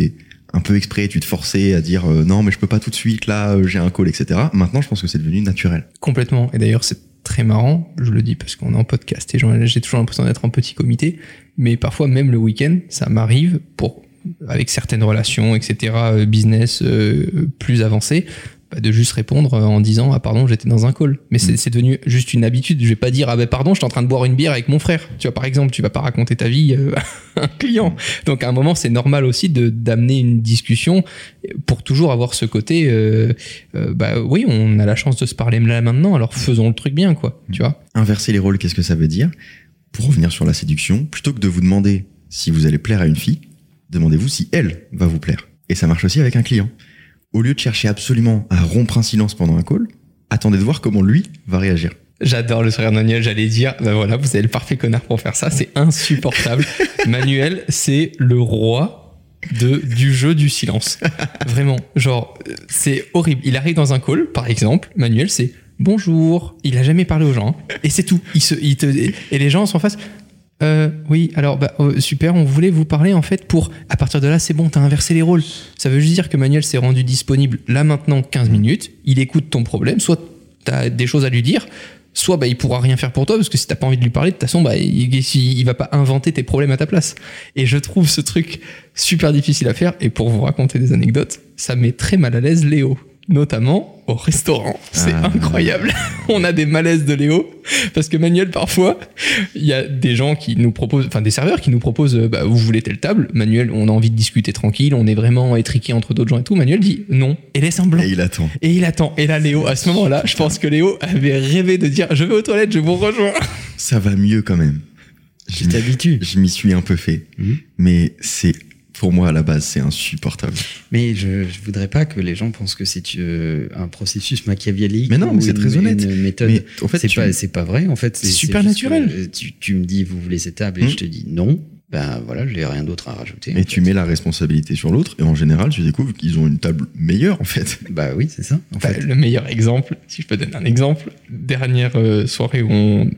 un peu exprès, tu te forçais à dire euh, non mais je peux pas tout de suite, là euh, j'ai un call, et cetera. Maintenant je pense que c'est devenu naturel. Complètement. Et d'ailleurs c'est très marrant, je le dis parce qu'on est en podcast et j'ai toujours l'impression d'être en petit comité, mais parfois même le week-end, ça m'arrive pour avec certaines relations, et cetera, business euh, plus avancées, bah de juste répondre en disant ah pardon j'étais dans un call, mais c'est, mmh. c'est devenu juste une habitude. Je vais pas dire ah ben pardon j'étais en train de boire une bière avec mon frère, tu vois, par exemple. Tu vas pas raconter ta vie euh, à un client. Donc à un moment c'est normal aussi de d'amener une discussion pour toujours avoir ce côté euh, euh, bah oui on a la chance de se parler là maintenant, alors faisons le truc bien quoi, tu vois. Inverser les rôles, qu'est-ce que ça veut dire? Pour revenir sur la séduction, plutôt que de vous demander si vous allez plaire à une fille, demandez-vous si elle va vous plaire. Et ça marche aussi avec un client. Au lieu de chercher absolument à rompre un silence pendant un call, attendez de voir comment lui va réagir. J'adore le sourire de Manuel, j'allais dire, ben voilà, vous avez le parfait connard pour faire ça, c'est insupportable. Manuel, c'est le roi de, du jeu du silence. Vraiment, genre, c'est horrible. Il arrive dans un call, par exemple, Manuel, c'est bonjour, il a jamais parlé aux gens, hein, et c'est tout. Il se, il te, et les gens sont en face. Euh, oui, alors bah, euh, super, on voulait vous parler en fait pour, à partir de là c'est bon, t'as inversé les rôles. Ça veut juste dire que Manuel s'est rendu disponible là maintenant quinze minutes, il écoute ton problème, soit t'as des choses à lui dire, soit bah, il pourra rien faire pour toi parce que si t'as pas envie de lui parler, de toute façon bah, il, il, il va pas inventer tes problèmes à ta place. Et je trouve ce truc super difficile à faire, et pour vous raconter des anecdotes, ça met très mal à l'aise Léo. Notamment au restaurant. C'est ah, incroyable. On a des malaises de Léo parce que Manuel, parfois, il y a des gens qui nous proposent, enfin des serveurs qui nous proposent, bah, vous voulez telle table. Manuel, on a envie de discuter tranquille, on est vraiment étriqué entre d'autres gens et tout. Manuel dit non et laisse un blanc. Et il attend. Et il attend. Et là, Léo, à ce moment-là, je pense que Léo avait rêvé de dire je vais aux toilettes, je vous rejoins. Ça va mieux quand même. Tu t'habitues. Je m'y suis un peu fait. Mmh. Mais c'est, pour moi, à la base, c'est insupportable. Mais je, je voudrais pas que les gens pensent que c'est euh, un processus machiavélique. Mais non, mais c'est une, très honnête. Une méthode. Mais en fait, c'est tu... pas, c'est pas vrai. En fait, c'est, c'est super naturel. Tu, tu me dis, vous voulez cette table, et mmh. je te dis non. Ben voilà, j'ai rien d'autre à rajouter. Et tu fait. mets la responsabilité sur l'autre, et en général, tu découvres qu'ils ont une table meilleure, en fait. Bah oui, c'est ça. En bah, fait. Le meilleur exemple, si je peux donner un exemple, dernière euh, soirée où on,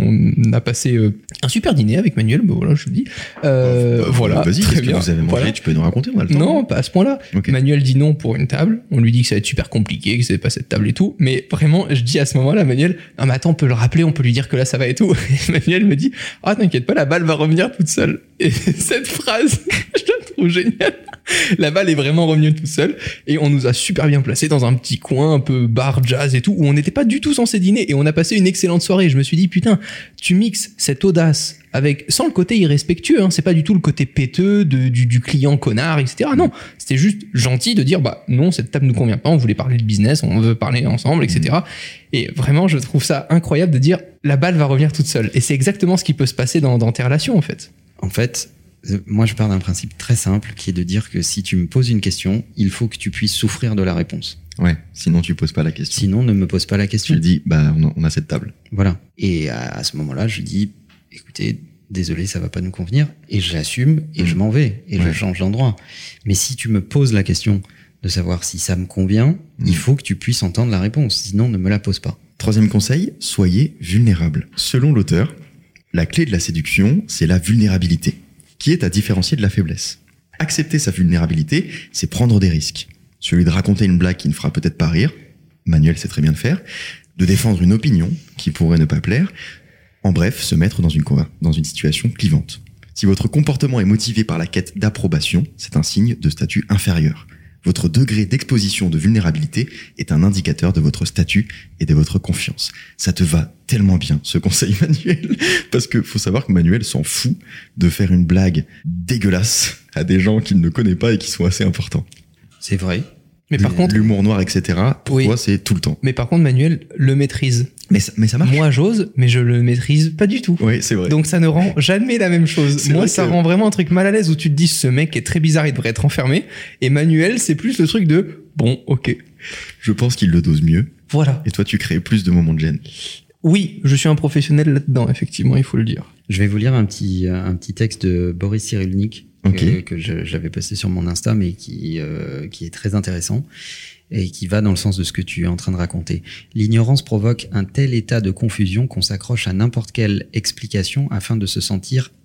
on a passé euh, un super dîner avec Manuel, bah voilà, je le dis. Euh, bah, voilà, vas-y, très qu'est-ce bien. que vous avez mangé, voilà. Tu peux nous raconter, on a le temps. Non, pas à ce point-là. Okay. Manuel dit non pour une table, on lui dit que ça va être super compliqué, que c'est pas cette table et tout, mais vraiment, je dis à ce moment-là, Manuel, non mais attends, on peut le rappeler, on peut lui dire que là ça va et tout. Et Manuel me dit, ah t'inquiète pas, la balle va revenir toute seule. Et cette phrase, je la trouve géniale. La balle est vraiment revenue toute seule, et on nous a super bien placés dans un petit coin un peu bar jazz et tout, où on n'était pas du tout censé dîner, et on a passé une excellente soirée. Je me suis dit putain, tu mixes cette audace avec, sans le côté irrespectueux, hein, c'est pas du tout le côté péteux de, du, du client connard, et cetera. Non, c'était juste gentil de dire bah non, cette table nous convient pas, on voulait parler de business, on veut parler ensemble, et cetera. Et vraiment, je trouve ça incroyable de dire la balle va revenir toute seule, et c'est exactement ce qui peut se passer dans, dans tes relations en fait. En fait, moi je pars d'un principe très simple qui est de dire que si tu me poses une question, il faut que tu puisses souffrir de la réponse. Ouais, sinon tu poses pas la question. Sinon, ne me pose pas la question. Tu dis, bah on a, on a cette table. Voilà. Et à, à ce moment-là, je dis, écoutez, désolé, ça va pas nous convenir, et j'assume, et mmh. je m'en vais, et ouais. je change d'endroit. Mais si tu me poses la question de savoir si ça me convient, mmh. il faut que tu puisses entendre la réponse, sinon ne me la pose pas. Troisième conseil, soyez vulnérable. Selon l'auteur, la clé de la séduction, c'est la vulnérabilité, qui est à différencier de la faiblesse. Accepter sa vulnérabilité, c'est prendre des risques. Celui de raconter une blague qui ne fera peut-être pas rire, Manuel sait très bien le faire, de défendre une opinion qui pourrait ne pas plaire, en bref, se mettre dans une, dans une situation clivante. Si votre comportement est motivé par la quête d'approbation, c'est un signe de statut inférieur. Votre degré d'exposition de vulnérabilité est un indicateur de votre statut et de votre confiance. Ça te va tellement bien, ce conseil, Manuel, parce que faut savoir que Manuel s'en fout de faire une blague dégueulasse à des gens qu'il ne connaît pas et qui sont assez importants. C'est vrai. Mais par contre, l'humour noir, et cetera, pour oui. toi, c'est tout le temps. Mais par contre, Manuel le maîtrise. Mais ça, mais ça marche. Moi, j'ose, mais je le maîtrise pas du tout. Oui, c'est vrai. Donc, ça ne rend jamais la même chose. C'est Moi, ça que... rend vraiment un truc mal à l'aise où tu te dis, ce mec est très bizarre, il devrait être enfermé. Et Manuel, c'est plus le truc de, bon, ok. Je pense qu'il le dose mieux. Voilà. Et toi, tu crées plus de moments de gêne. Oui, je suis un professionnel là-dedans, effectivement, il faut le dire. Je vais vous lire un petit, un petit texte de Boris Cyrulnik. Okay. Que, que je, j'avais posté sur mon Insta, mais qui, euh, qui est très intéressant et qui va dans le sens de ce que tu es en train de raconter. L'ignorance provoque un tel état de confusion qu'on s'accroche à n'importe quelle explication afin de se sentir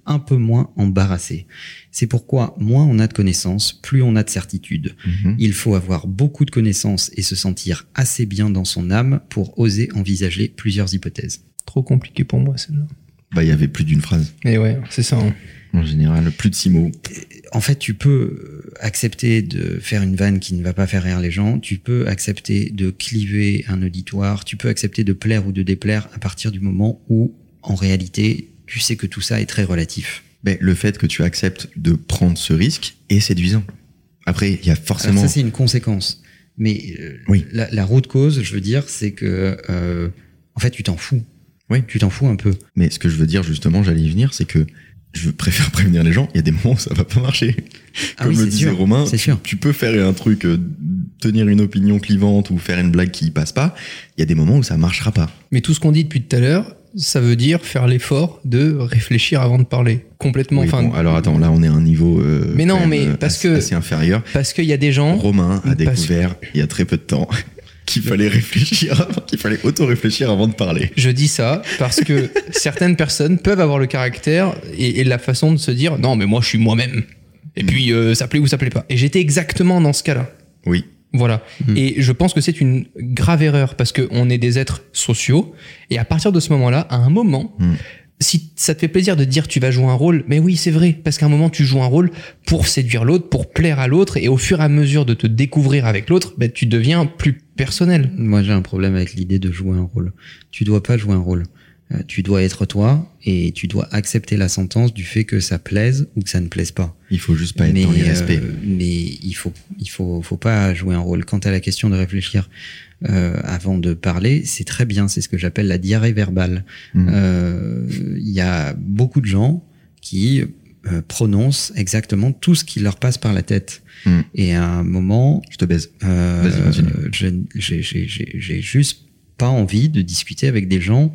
un peu moins embarrassé. C'est pourquoi moins on a de connaissances, plus on a de certitudes. Mhm. Il faut avoir beaucoup de connaissances et se sentir assez bien dans son âme pour oser envisager plusieurs hypothèses. Trop compliqué pour moi, celle-là. Bah, il y avait plus d'une phrase. Mais ouais, c'est ça. Hein. En général, plus de six mots. En fait, tu peux accepter de faire une vanne qui ne va pas faire rire les gens, tu peux accepter de cliver un auditoire, tu peux accepter de plaire ou de déplaire à partir du moment où, en réalité, tu sais que tout ça est très relatif. Mais le fait que tu acceptes de prendre ce risque est séduisant. Après, il y a forcément... Alors ça, c'est une conséquence. Mais euh, Oui. la, la root cause, je veux dire, c'est que, euh, en fait, tu t'en fous. Oui. Tu t'en fous un peu. Mais ce que je veux dire, justement, j'allais y venir, c'est que je préfère prévenir les gens, il y a des moments où ça va pas marcher. Ah Comme oui, le c'est disait sûr, Romain, c'est tu, sûr. tu peux faire un truc, euh, tenir une opinion clivante ou faire une blague qui passe pas. Il y a des moments où ça marchera pas. Mais tout ce qu'on dit depuis tout à l'heure, ça veut dire faire l'effort de réfléchir avant de parler. Complètement. Oui, enfin, bon, alors attends, là on est à un niveau euh, Mais non, quand même, mais euh, parce assez, que- assez inférieur. parce qu'il y a des gens... Romain a Parce- découvert il y a très peu de temps qu'il fallait réfléchir, qu'il fallait auto-réfléchir avant de parler. Je dis ça parce que certaines personnes peuvent avoir le caractère et, et la façon de se dire non mais moi je suis moi-même et puis euh, ça plaît ou ça plaît pas. Et j'étais exactement dans ce cas-là. Oui. Voilà. Mm. Et je pense que c'est une grave erreur parce qu'on est des êtres sociaux et à partir de ce moment-là, à un moment, Mm. si ça te fait plaisir de dire tu vas jouer un rôle, mais oui c'est vrai parce qu'à un moment tu joues un rôle pour séduire l'autre, pour plaire à l'autre et au fur et à mesure de te découvrir avec l'autre, ben, tu deviens plus personnel. Moi, j'ai un problème avec l'idée de jouer un rôle. Tu dois pas jouer un rôle. Euh, tu dois être toi et tu dois accepter la sentence du fait que ça plaise ou que ça ne plaise pas. Il faut juste pas être mais, dans l'irrespect. euh, mais il faut, il faut, faut pas jouer un rôle. Quant à la question de réfléchir euh, avant de parler, c'est très bien. C'est ce que j'appelle la diarrhée verbale. Mm. Euh, Il y a beaucoup de gens qui euh, prononcent exactement tout ce qui leur passe par la tête. Mm. Et à un moment, Je te baise. euh, Vas-y, continue. je- j'ai, j'ai, j'ai, j'ai juste pas envie de discuter avec des gens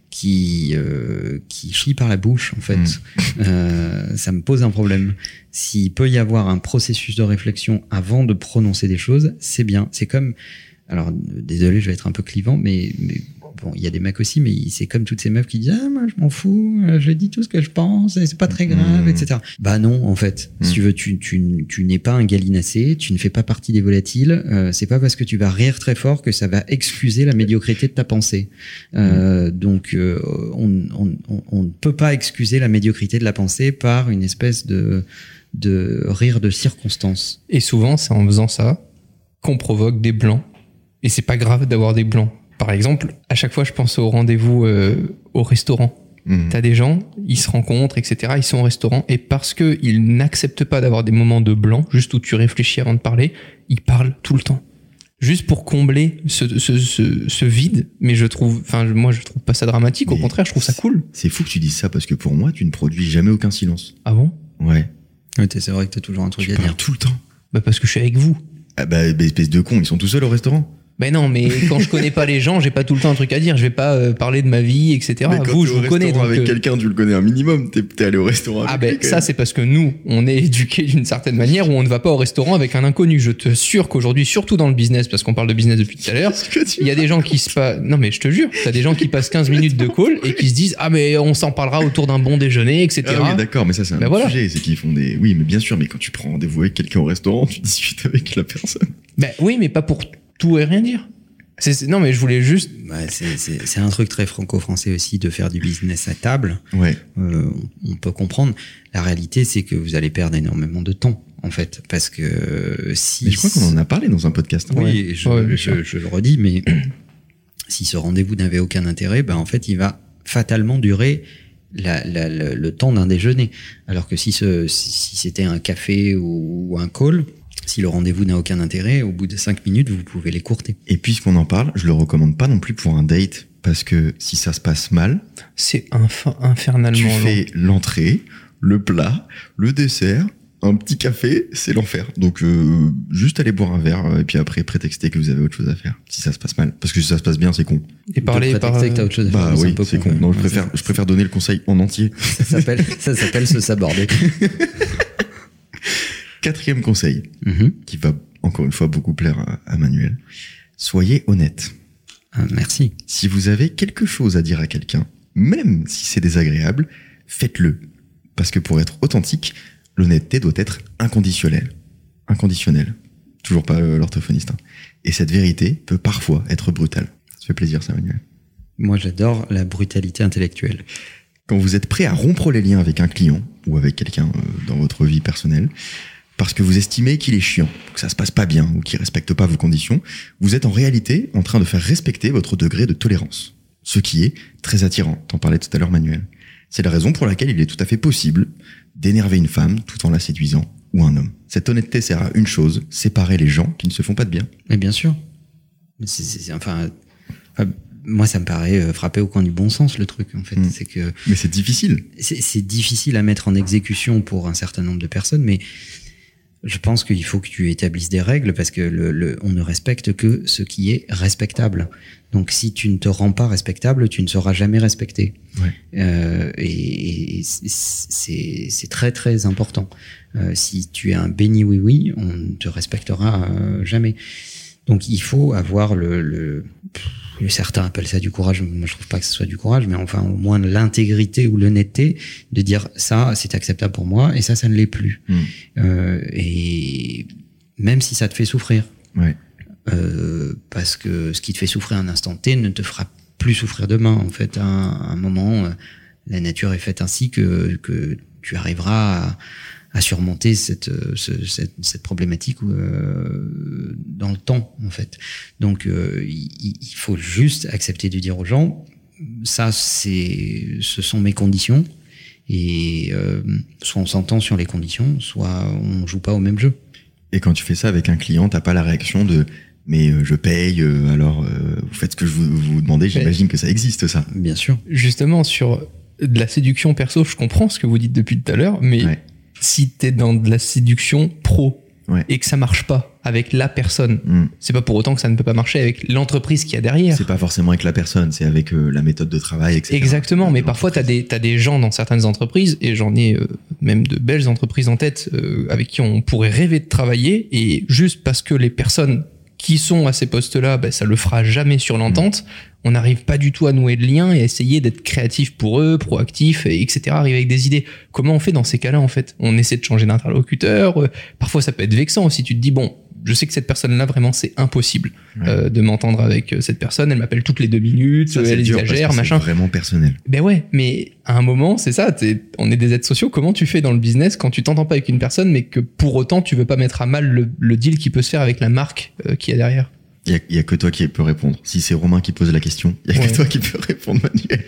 qui euh, qui chient par la bouche en fait. Mm. Euh, ça me pose un problème. S'il peut y avoir un processus de réflexion avant de prononcer des choses, c'est bien. C'est comme, alors euh, désolé, je vais être un peu clivant, mais, mais bon, il y a des mecs aussi, mais c'est comme toutes ces meufs qui disent ah moi je m'en fous, euh, je dis tout ce que je pense, et c'est pas très grave, Mm. et cetera. Bah non, en fait, Mm. si tu veux, tu tu tu n'es pas un gallinacé, tu ne fais pas partie des volatiles. Euh, c'est pas parce que tu vas rire très fort que ça va excuser la médiocrité de ta pensée. Euh, donc euh, on, on on on ne peut pas excuser la médiocrité de la pensée par une espèce de de rire de circonstance. Et souvent, c'est en faisant ça qu'on provoque des blancs. Et c'est pas grave d'avoir des blancs. Par exemple, à chaque fois, je pense au rendez-vous euh, au restaurant. Mm. T'as des gens, ils se rencontrent, et cetera. Ils sont au restaurant et parce que ils n'acceptent pas d'avoir des moments de blanc, juste où tu réfléchis avant de parler, ils parlent tout le temps. Juste pour combler ce, ce, ce, ce vide. Mais je trouve, enfin, moi, je trouve pas ça dramatique. Au Mais contraire, je trouve ça cool. C'est fou que tu dises ça parce que pour moi, tu ne produis jamais aucun silence. Ah bon? Ouais. Ouais, c'est vrai que t'as toujours un truc Tu à parles dire. tout le temps. Bah parce que je suis avec vous. Ah bah, bah, espèce de con, ils sont tout seuls au restaurant. Ben non, mais quand je connais pas les gens, j'ai pas tout le temps un truc à dire. Je vais pas euh, parler de ma vie, et cetera. Mais quand Vous, t'es je au vous connais. restaurant Donc, avec euh, quelqu'un, tu le connais un minimum. T'es, t'es allé au restaurant avec ah lui, ben quand ça même. c'est parce que nous, on est éduqués d'une certaine manière où on ne va pas au restaurant avec un inconnu. Je te jure qu'aujourd'hui, surtout dans le business, parce qu'on parle de business depuis tout à l'heure, Qu'est-ce que tu il y a des gens qui se passent... Non mais je te jure, t'as des gens qui passent quinze minutes de call et qui se disent « Ah mais on s'en parlera autour d'un bon déjeuner, et cetera. Ah oui, d'accord, mais ça c'est un Ben autre voilà. sujet, c'est qu'ils font des... Oui, mais bien sûr, mais quand tu prends rendez-vous avec quelqu'un au restaurant, tu discutes avec la personne. Ben oui, mais pas pour tout et rien dire. C'est- c'est- Non mais je voulais juste... Ouais, c'est, c'est, c'est un truc très franco-français aussi de faire du business à table. Ouais. Euh, on on peut comprendre. La réalité, c'est que vous allez perdre énormément de temps, en fait, parce que euh, si. Mais je crois qu'on en a parlé dans un podcast. hein. Oui, Ouais. je, Ouais, bien je, sûr. je le redis, mais si ce rendez-vous n'avait aucun intérêt, ben en fait, il va fatalement durer la, la, le, le temps d'un déjeuner. Alors que si, ce, si, si c'était un café ou, ou un call, si le rendez-vous n'a aucun intérêt, au bout de cinq minutes, vous pouvez l'écourter. Et puisqu'on en parle, je le recommande pas non plus pour un date, parce que si ça se passe mal, C'est inf- infernalement tu long. fais l'entrée, le plat, le dessert, un petit café, c'est l'enfer. Donc euh, juste aller boire un verre euh, et puis après prétexter que vous avez autre chose à faire. Si ça se passe mal, parce que si ça se passe bien, c'est con. Et parler De par... prétexter que t'as autre chose à faire, Bah c'est un oui, peu c'est con, con. ouais. Non, je Ouais, préfère, ça- je préfère donner le conseil en entier. Ça s'appelle, ça s'appelle se saborder. Quatrième conseil, Mhm. qui va encore une fois beaucoup plaire à, à Manuel. Soyez honnête. Ah, merci. Si vous avez quelque chose à dire à quelqu'un, même si c'est désagréable, faites-le. Parce que pour être authentique, l'honnêteté doit être inconditionnelle. Inconditionnelle. Toujours pas euh, l'orthophoniste. Hein. Et cette vérité peut parfois être brutale. Ça fait plaisir, ça, Manuel. Moi, j'adore la brutalité intellectuelle. Quand vous êtes prêt à rompre les liens avec un client ou avec quelqu'un euh, dans votre vie personnelle, parce que vous estimez qu'il est chiant, que ça se passe pas bien ou qu'il respecte pas vos conditions, vous êtes en réalité en train de faire respecter votre degré de tolérance. Ce qui est très attirant. T'en parlais tout à l'heure, Manuel. C'est la raison pour laquelle il est tout à fait possible d'énerver une femme tout en la séduisant ou un homme. Cette honnêteté sert à une chose, séparer les gens qui ne se font pas de bien. Mais bien sûr. C'est, c'est, c'est, enfin, enfin, moi, ça me paraît frapper au coin du bon sens, le truc, en fait. Mmh. C'est que. Mais c'est difficile. C'est, c'est difficile à mettre en exécution pour un certain nombre de personnes, mais je pense qu'il faut que tu établisses des règles parce que le, le, on ne respecte que ce qui est respectable. Donc, si tu ne te rends pas respectable, tu ne seras jamais respecté. Ouais. Euh, et et c'est, c'est très, très important. Euh, si tu es un béni oui-oui, on ne te respectera euh, jamais. Donc, il faut avoir le, le, le... Certains appellent ça du courage. Moi, je trouve pas que ce soit du courage, mais enfin, au moins l'intégrité ou l'honnêteté de dire ça, c'est acceptable pour moi, et ça, ça ne l'est plus. Mmh. Euh, et même si ça te fait souffrir. Ouais. Euh, parce que ce qui te fait souffrir à un instant T ne te fera plus souffrir demain. En fait, à un, à un moment, euh, la nature est faite ainsi que, que tu arriveras à, à surmonter cette, ce, cette, cette problématique euh, dans le temps, en fait. Donc, euh, il, il faut juste accepter de dire aux gens, ça, c'est, ce sont mes conditions, et euh, soit on s'entend sur les conditions, soit on joue pas au même jeu. Et quand tu fais ça avec un client, t'as pas la réaction de mais euh, je paye, euh, alors euh, vous faites ce que je vous, vous demandez, j'imagine mais, que ça existe, ça. Bien sûr. Justement, sur de la séduction perso, je comprends ce que vous dites depuis tout à l'heure, mais ouais. si t'es dans de la séduction pro ouais. et que ça marche pas avec la personne, mm. c'est pas pour autant que ça ne peut pas marcher avec l'entreprise qu'il y a derrière. C'est pas forcément avec la personne, c'est avec euh, la méthode de travail, et cetera. Exactement, mais parfois t'as des, t'as des gens dans certaines entreprises, et j'en ai euh, même de belles entreprises en tête euh, avec qui on pourrait rêver de travailler, et juste parce que les personnes qui sont à ces postes-là, ben, ça le fera jamais sur l'entente. Mmh. On n'arrive pas du tout à nouer de liens et à essayer d'être créatif pour eux, proactif, et etc. Arriver avec des idées. Comment on fait dans ces cas-là, en fait? On essaie de changer d'interlocuteur. Euh, parfois, ça peut être vexant aussi. Tu te dis, bon, je sais que cette personne-là, vraiment, c'est impossible ouais. euh, de m'entendre avec cette personne. Elle m'appelle toutes les deux minutes, ça, elle exagère, machin. C'est vraiment personnel. Ben ouais, mais à un moment, c'est ça. T'es, on est des êtres sociaux. Comment tu fais dans le business quand tu t'entends pas avec une personne, mais que pour autant, tu veux pas mettre à mal le, le deal qui peut se faire avec la marque euh, qu'il y a derrière? Il y a, y a que toi qui peux répondre. Si c'est Romain qui pose la question, il y a ouais. que toi qui peux répondre, Manuel.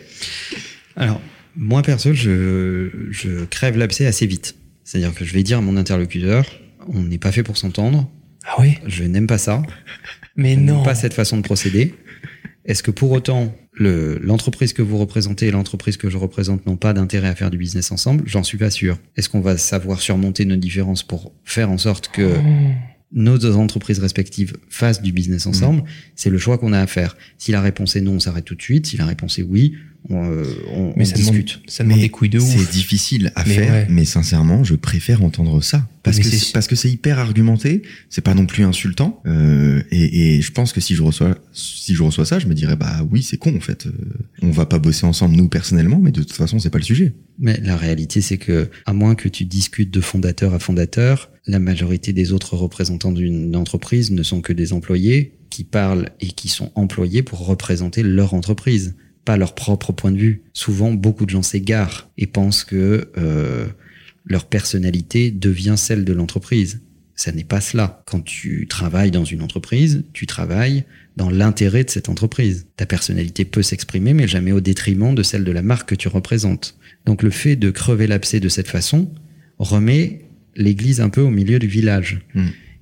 Alors, moi perso, je, je crève l'abcès assez vite. C'est-à-dire que je vais dire à mon interlocuteur, on n'est pas fait pour s'entendre. Ah oui. Je n'aime pas ça. Mais je non. n'aime pas cette façon de procéder. Est-ce que pour autant, le, l'entreprise que vous représentez et l'entreprise que je représente n'ont pas d'intérêt à faire du business ensemble? J'en suis pas sûr. Est-ce qu'on va savoir surmonter nos différences pour faire en sorte que oh. nos deux entreprises respectives fassent du business ensemble? Mmh. C'est le choix qu'on a à faire. Si la réponse est non, on s'arrête tout de suite. Si la réponse est oui, on, euh, on, mais on ça discute. Demande, ça demande mais des couilles de ouf. C'est difficile à mais faire, ouais. mais sincèrement, je préfère entendre ça. Parce mais que, c'est... parce que c'est hyper argumenté, c'est pas non plus insultant, euh, et, et je pense que si je reçois, si je reçois ça, je me dirais, bah oui, c'est con, en fait. Euh, on va pas bosser ensemble, nous, personnellement, mais de toute façon, c'est pas le sujet. Mais la réalité, c'est que, à moins que tu discutes de fondateur à fondateur, la majorité des autres représentants d'une entreprise ne sont que des employés qui parlent et qui sont employés pour représenter leur entreprise, pas leur propre point de vue. Souvent, beaucoup de gens s'égarent et pensent que euh, leur personnalité devient celle de l'entreprise. Ça n'est pas cela. Quand tu travailles dans une entreprise, tu travailles dans l'intérêt de cette entreprise. Ta personnalité peut s'exprimer, mais jamais au détriment de celle de la marque que tu représentes. Donc le fait de crever l'abcès de cette façon remet l'église un peu au milieu du village. Mmh.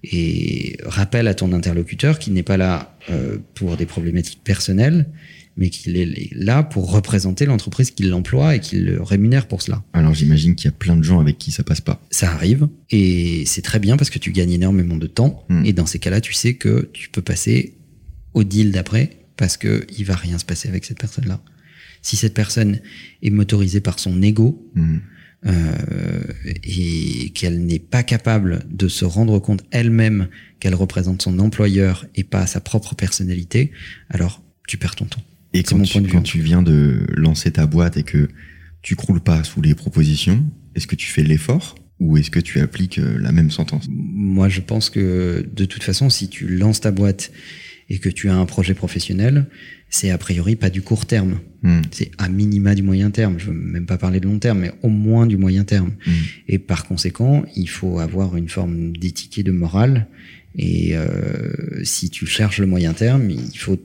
Et rappelle à ton interlocuteur qu'il n'est pas là euh, pour des problématiques personnelles, mais qu'il est là pour représenter l'entreprise qui l'emploie et qui le rémunère pour cela. Alors j'imagine qu'il y a plein de gens avec qui ça passe pas. Ça arrive, et c'est très bien parce que tu gagnes énormément de temps, mmh. et dans ces cas-là, tu sais que tu peux passer au deal d'après, parce que il va rien se passer avec cette personne-là. Si cette personne est motorisée par son ego, mmh. euh, et qu'elle n'est pas capable de se rendre compte elle-même qu'elle représente son employeur et pas sa propre personnalité, alors tu perds ton temps. Et quand, tu, quand tu viens de lancer ta boîte et que tu croules pas sous les propositions, Est-ce que tu fais l'effort ou est-ce que tu appliques la même sentence? Moi, je pense que de toute façon, si tu lances ta boîte et que tu as un projet professionnel, c'est a priori pas du court terme. Mmh. C'est à minima du moyen terme. Je veux même pas parler de long terme, mais au moins du moyen terme. Mmh. Et par conséquent, il faut avoir une forme d'éthique et de morale. Et euh, si tu cherches le moyen terme, il faut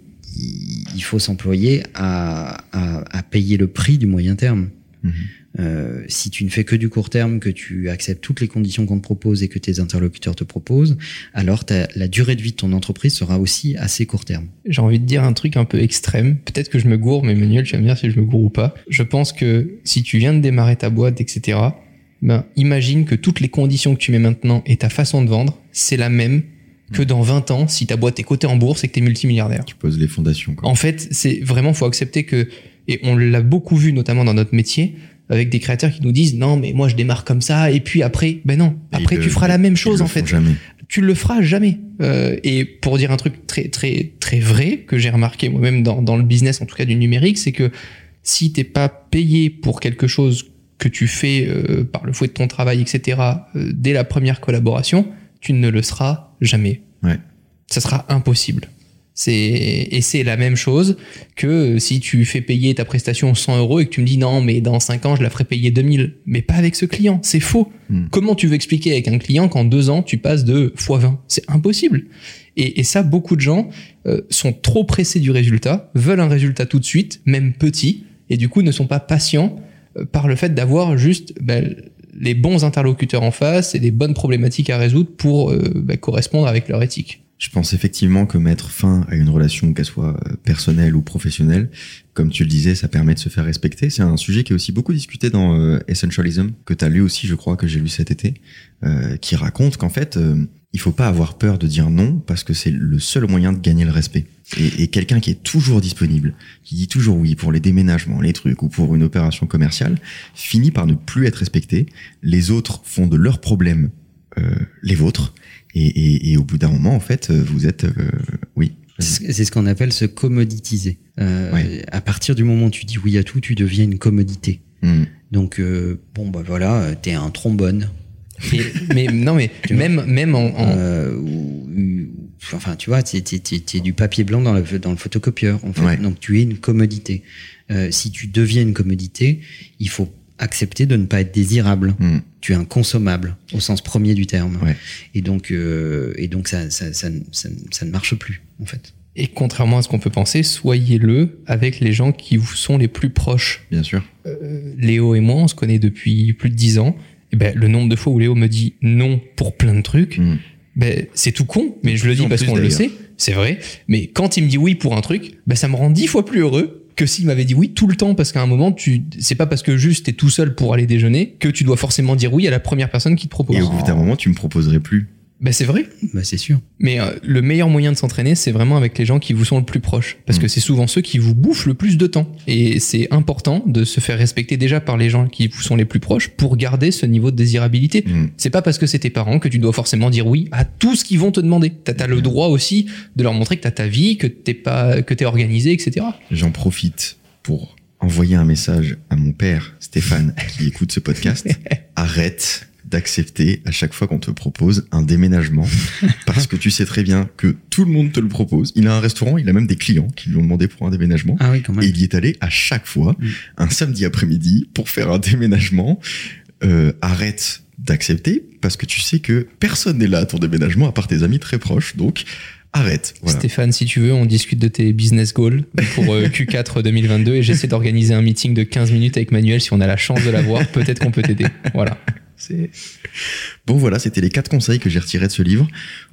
il faut s'employer à, à, à payer le prix du moyen terme. Mmh. Euh, si tu ne fais que du court terme, que tu acceptes toutes les conditions qu'on te propose et que tes interlocuteurs te proposent, alors la durée de vie de ton entreprise sera aussi assez court terme. J'ai envie de dire un truc un peu extrême. Peut-être que je me gourre, mais Manuel, tu vas me dire si je me gourre ou pas. Je pense que si tu viens de démarrer ta boîte, et cetera, ben, imagine que toutes les conditions que tu mets maintenant et ta façon de vendre, c'est la même que dans vingt ans, si ta boîte est cotée en bourse et que t'es multimilliardaire. Tu poses les fondations, quoi. En fait, c'est vraiment, faut accepter que, et on l'a beaucoup vu notamment dans notre métier, avec des créateurs qui nous disent non mais moi je démarre comme ça et puis après ben non après tu feras la même chose en fait jamais. Tu le feras jamais euh, et pour dire un truc très très très vrai que j'ai remarqué moi-même dans dans le business en tout cas du numérique, c'est que si t'es pas payé pour quelque chose que tu fais euh, par le fouet de ton travail etc euh, dès la première collaboration, tu ne le seras jamais. Ouais. Ça sera impossible. C'est, et c'est la même chose que si tu fais payer ta prestation cent euros et que tu me dis non, mais dans cinq ans, je la ferai payer deux mille. Mais pas avec ce client. C'est faux. Mm. Comment tu veux expliquer avec un client qu'en deux ans, tu passes de fois vingt? C'est impossible. Et, et ça, beaucoup de gens euh, sont trop pressés du résultat, veulent un résultat tout de suite, même petit, et du coup ne sont pas patients euh, par le fait d'avoir juste ben, les bons interlocuteurs en face et les bonnes problématiques à résoudre pour euh, ben, correspondre avec leur éthique. Je pense effectivement que mettre fin à une relation, qu'elle soit personnelle ou professionnelle, comme tu le disais, ça permet de se faire respecter. C'est un sujet qui est aussi beaucoup discuté dans euh, Essentialism, que tu as lu aussi, je crois, que j'ai lu cet été, euh, qui raconte qu'en fait, euh, il faut pas avoir peur de dire non, parce que c'est le seul moyen de gagner le respect. Et, et quelqu'un qui est toujours disponible, qui dit toujours oui pour les déménagements, les trucs, ou pour une opération commerciale, finit par ne plus être respecté. Les autres font de leurs problèmes euh, les vôtres. Et, et, et au bout d'un moment, en fait, vous êtes... Euh, oui. C'est ce qu'on appelle se commoditiser. Euh, ouais. À partir du moment où tu dis oui à tout, tu deviens une commodité. Mm. Donc, euh, bon, bah voilà, t'es un trombone. Et, mais non, mais même, même en... en... Euh, ou, ou, enfin, tu vois, t'es, t'es, t'es, t'es du papier blanc dans le, dans le photocopieur, en fait. Ouais. Donc, tu es une commodité. Euh, si tu deviens une commodité, il faut accepter de ne pas être désirable. Mm. Tu es un consommable au sens premier du terme. Ouais. Et donc, euh, et donc ça, ça, ça, ça, ça ne marche plus, en fait. Et contrairement à ce qu'on peut penser, soyez-le avec les gens qui vous sont les plus proches. Bien sûr. Euh, Léo et moi, on se connaît depuis plus de dix ans. Et ben, le nombre de fois où Léo me dit non pour plein de trucs, mm. ben, c'est tout con, mais je le dis parce qu'on le sait, c'est vrai. Mais quand il me dit oui pour un truc, ben, ça me rend dix fois plus heureux que s'il m'avait dit oui tout le temps, parce qu'à un moment, tu, c'est pas parce que juste t'es tout seul pour aller déjeuner que tu dois forcément dire oui à la première personne qui te propose. Et au bout d'un moment, tu me proposerais plus. Ben c'est vrai. Ben c'est sûr. Mais euh, le meilleur moyen de s'entraîner, c'est vraiment avec les gens qui vous sont le plus proches, parce mmh. que c'est souvent ceux qui vous bouffent le plus de temps. Et c'est important de se faire respecter déjà par les gens qui vous sont les plus proches pour garder ce niveau de désirabilité. Mmh. C'est pas parce que c'est tes parents que tu dois forcément dire oui à tout ce qu'ils vont te demander. T'as, t'as mmh. le droit aussi de leur montrer que t'as ta vie, que t'es pas, que t'es organisé, et cetera. J'en profite pour envoyer un message à mon père, Stéphane, qui écoute ce podcast. Arrête d'accepter à chaque fois qu'on te propose un déménagement, parce que tu sais très bien que tout le monde te le propose. Il a un restaurant, il a même des clients qui lui ont demandé pour un déménagement. Ah oui, quand même. Et il y est allé à chaque fois, mmh. un samedi après-midi, pour faire un déménagement. Euh, arrête d'accepter, parce que tu sais que personne n'est là à ton déménagement, à part tes amis très proches, donc arrête. Voilà. Stéphane, si tu veux, on discute de tes business goals pour euh, Q quatre deux mille vingt-deux et j'essaie d'organiser un meeting de quinze minutes avec Manuel. Si on a la chance de l'avoir, peut-être qu'on peut t'aider. Voilà. C'est... Bon, voilà, c'était les quatre conseils que j'ai retirés de ce livre.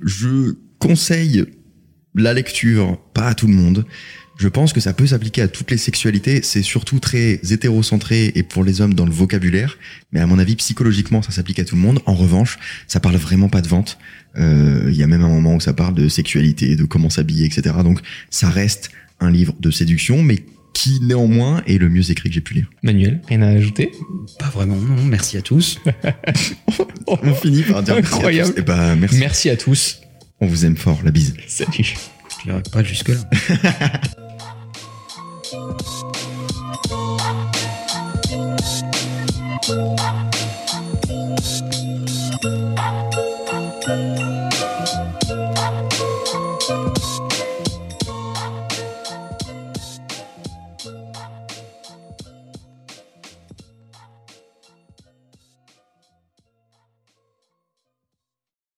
Je conseille la lecture, pas à tout le monde. Je pense que ça peut s'appliquer à toutes les sexualités. C'est surtout très hétérocentré et pour les hommes dans le vocabulaire. Mais à mon avis, psychologiquement, ça s'applique à tout le monde. En revanche, ça parle vraiment pas de vente. Euh, il y a même un moment où ça parle de sexualité, de comment s'habiller, et cetera. Donc, ça reste un livre de séduction, mais qui, néanmoins, est le mieux écrit que j'ai pu lire. Manuel, rien à ajouter? Pas vraiment, non. Merci à tous. On finit par dire incroyable. Merci à tous. Eh ben, merci. Merci à tous. On vous aime fort. La bise. Salut. Je n'irai pas jusque-là. Thank you.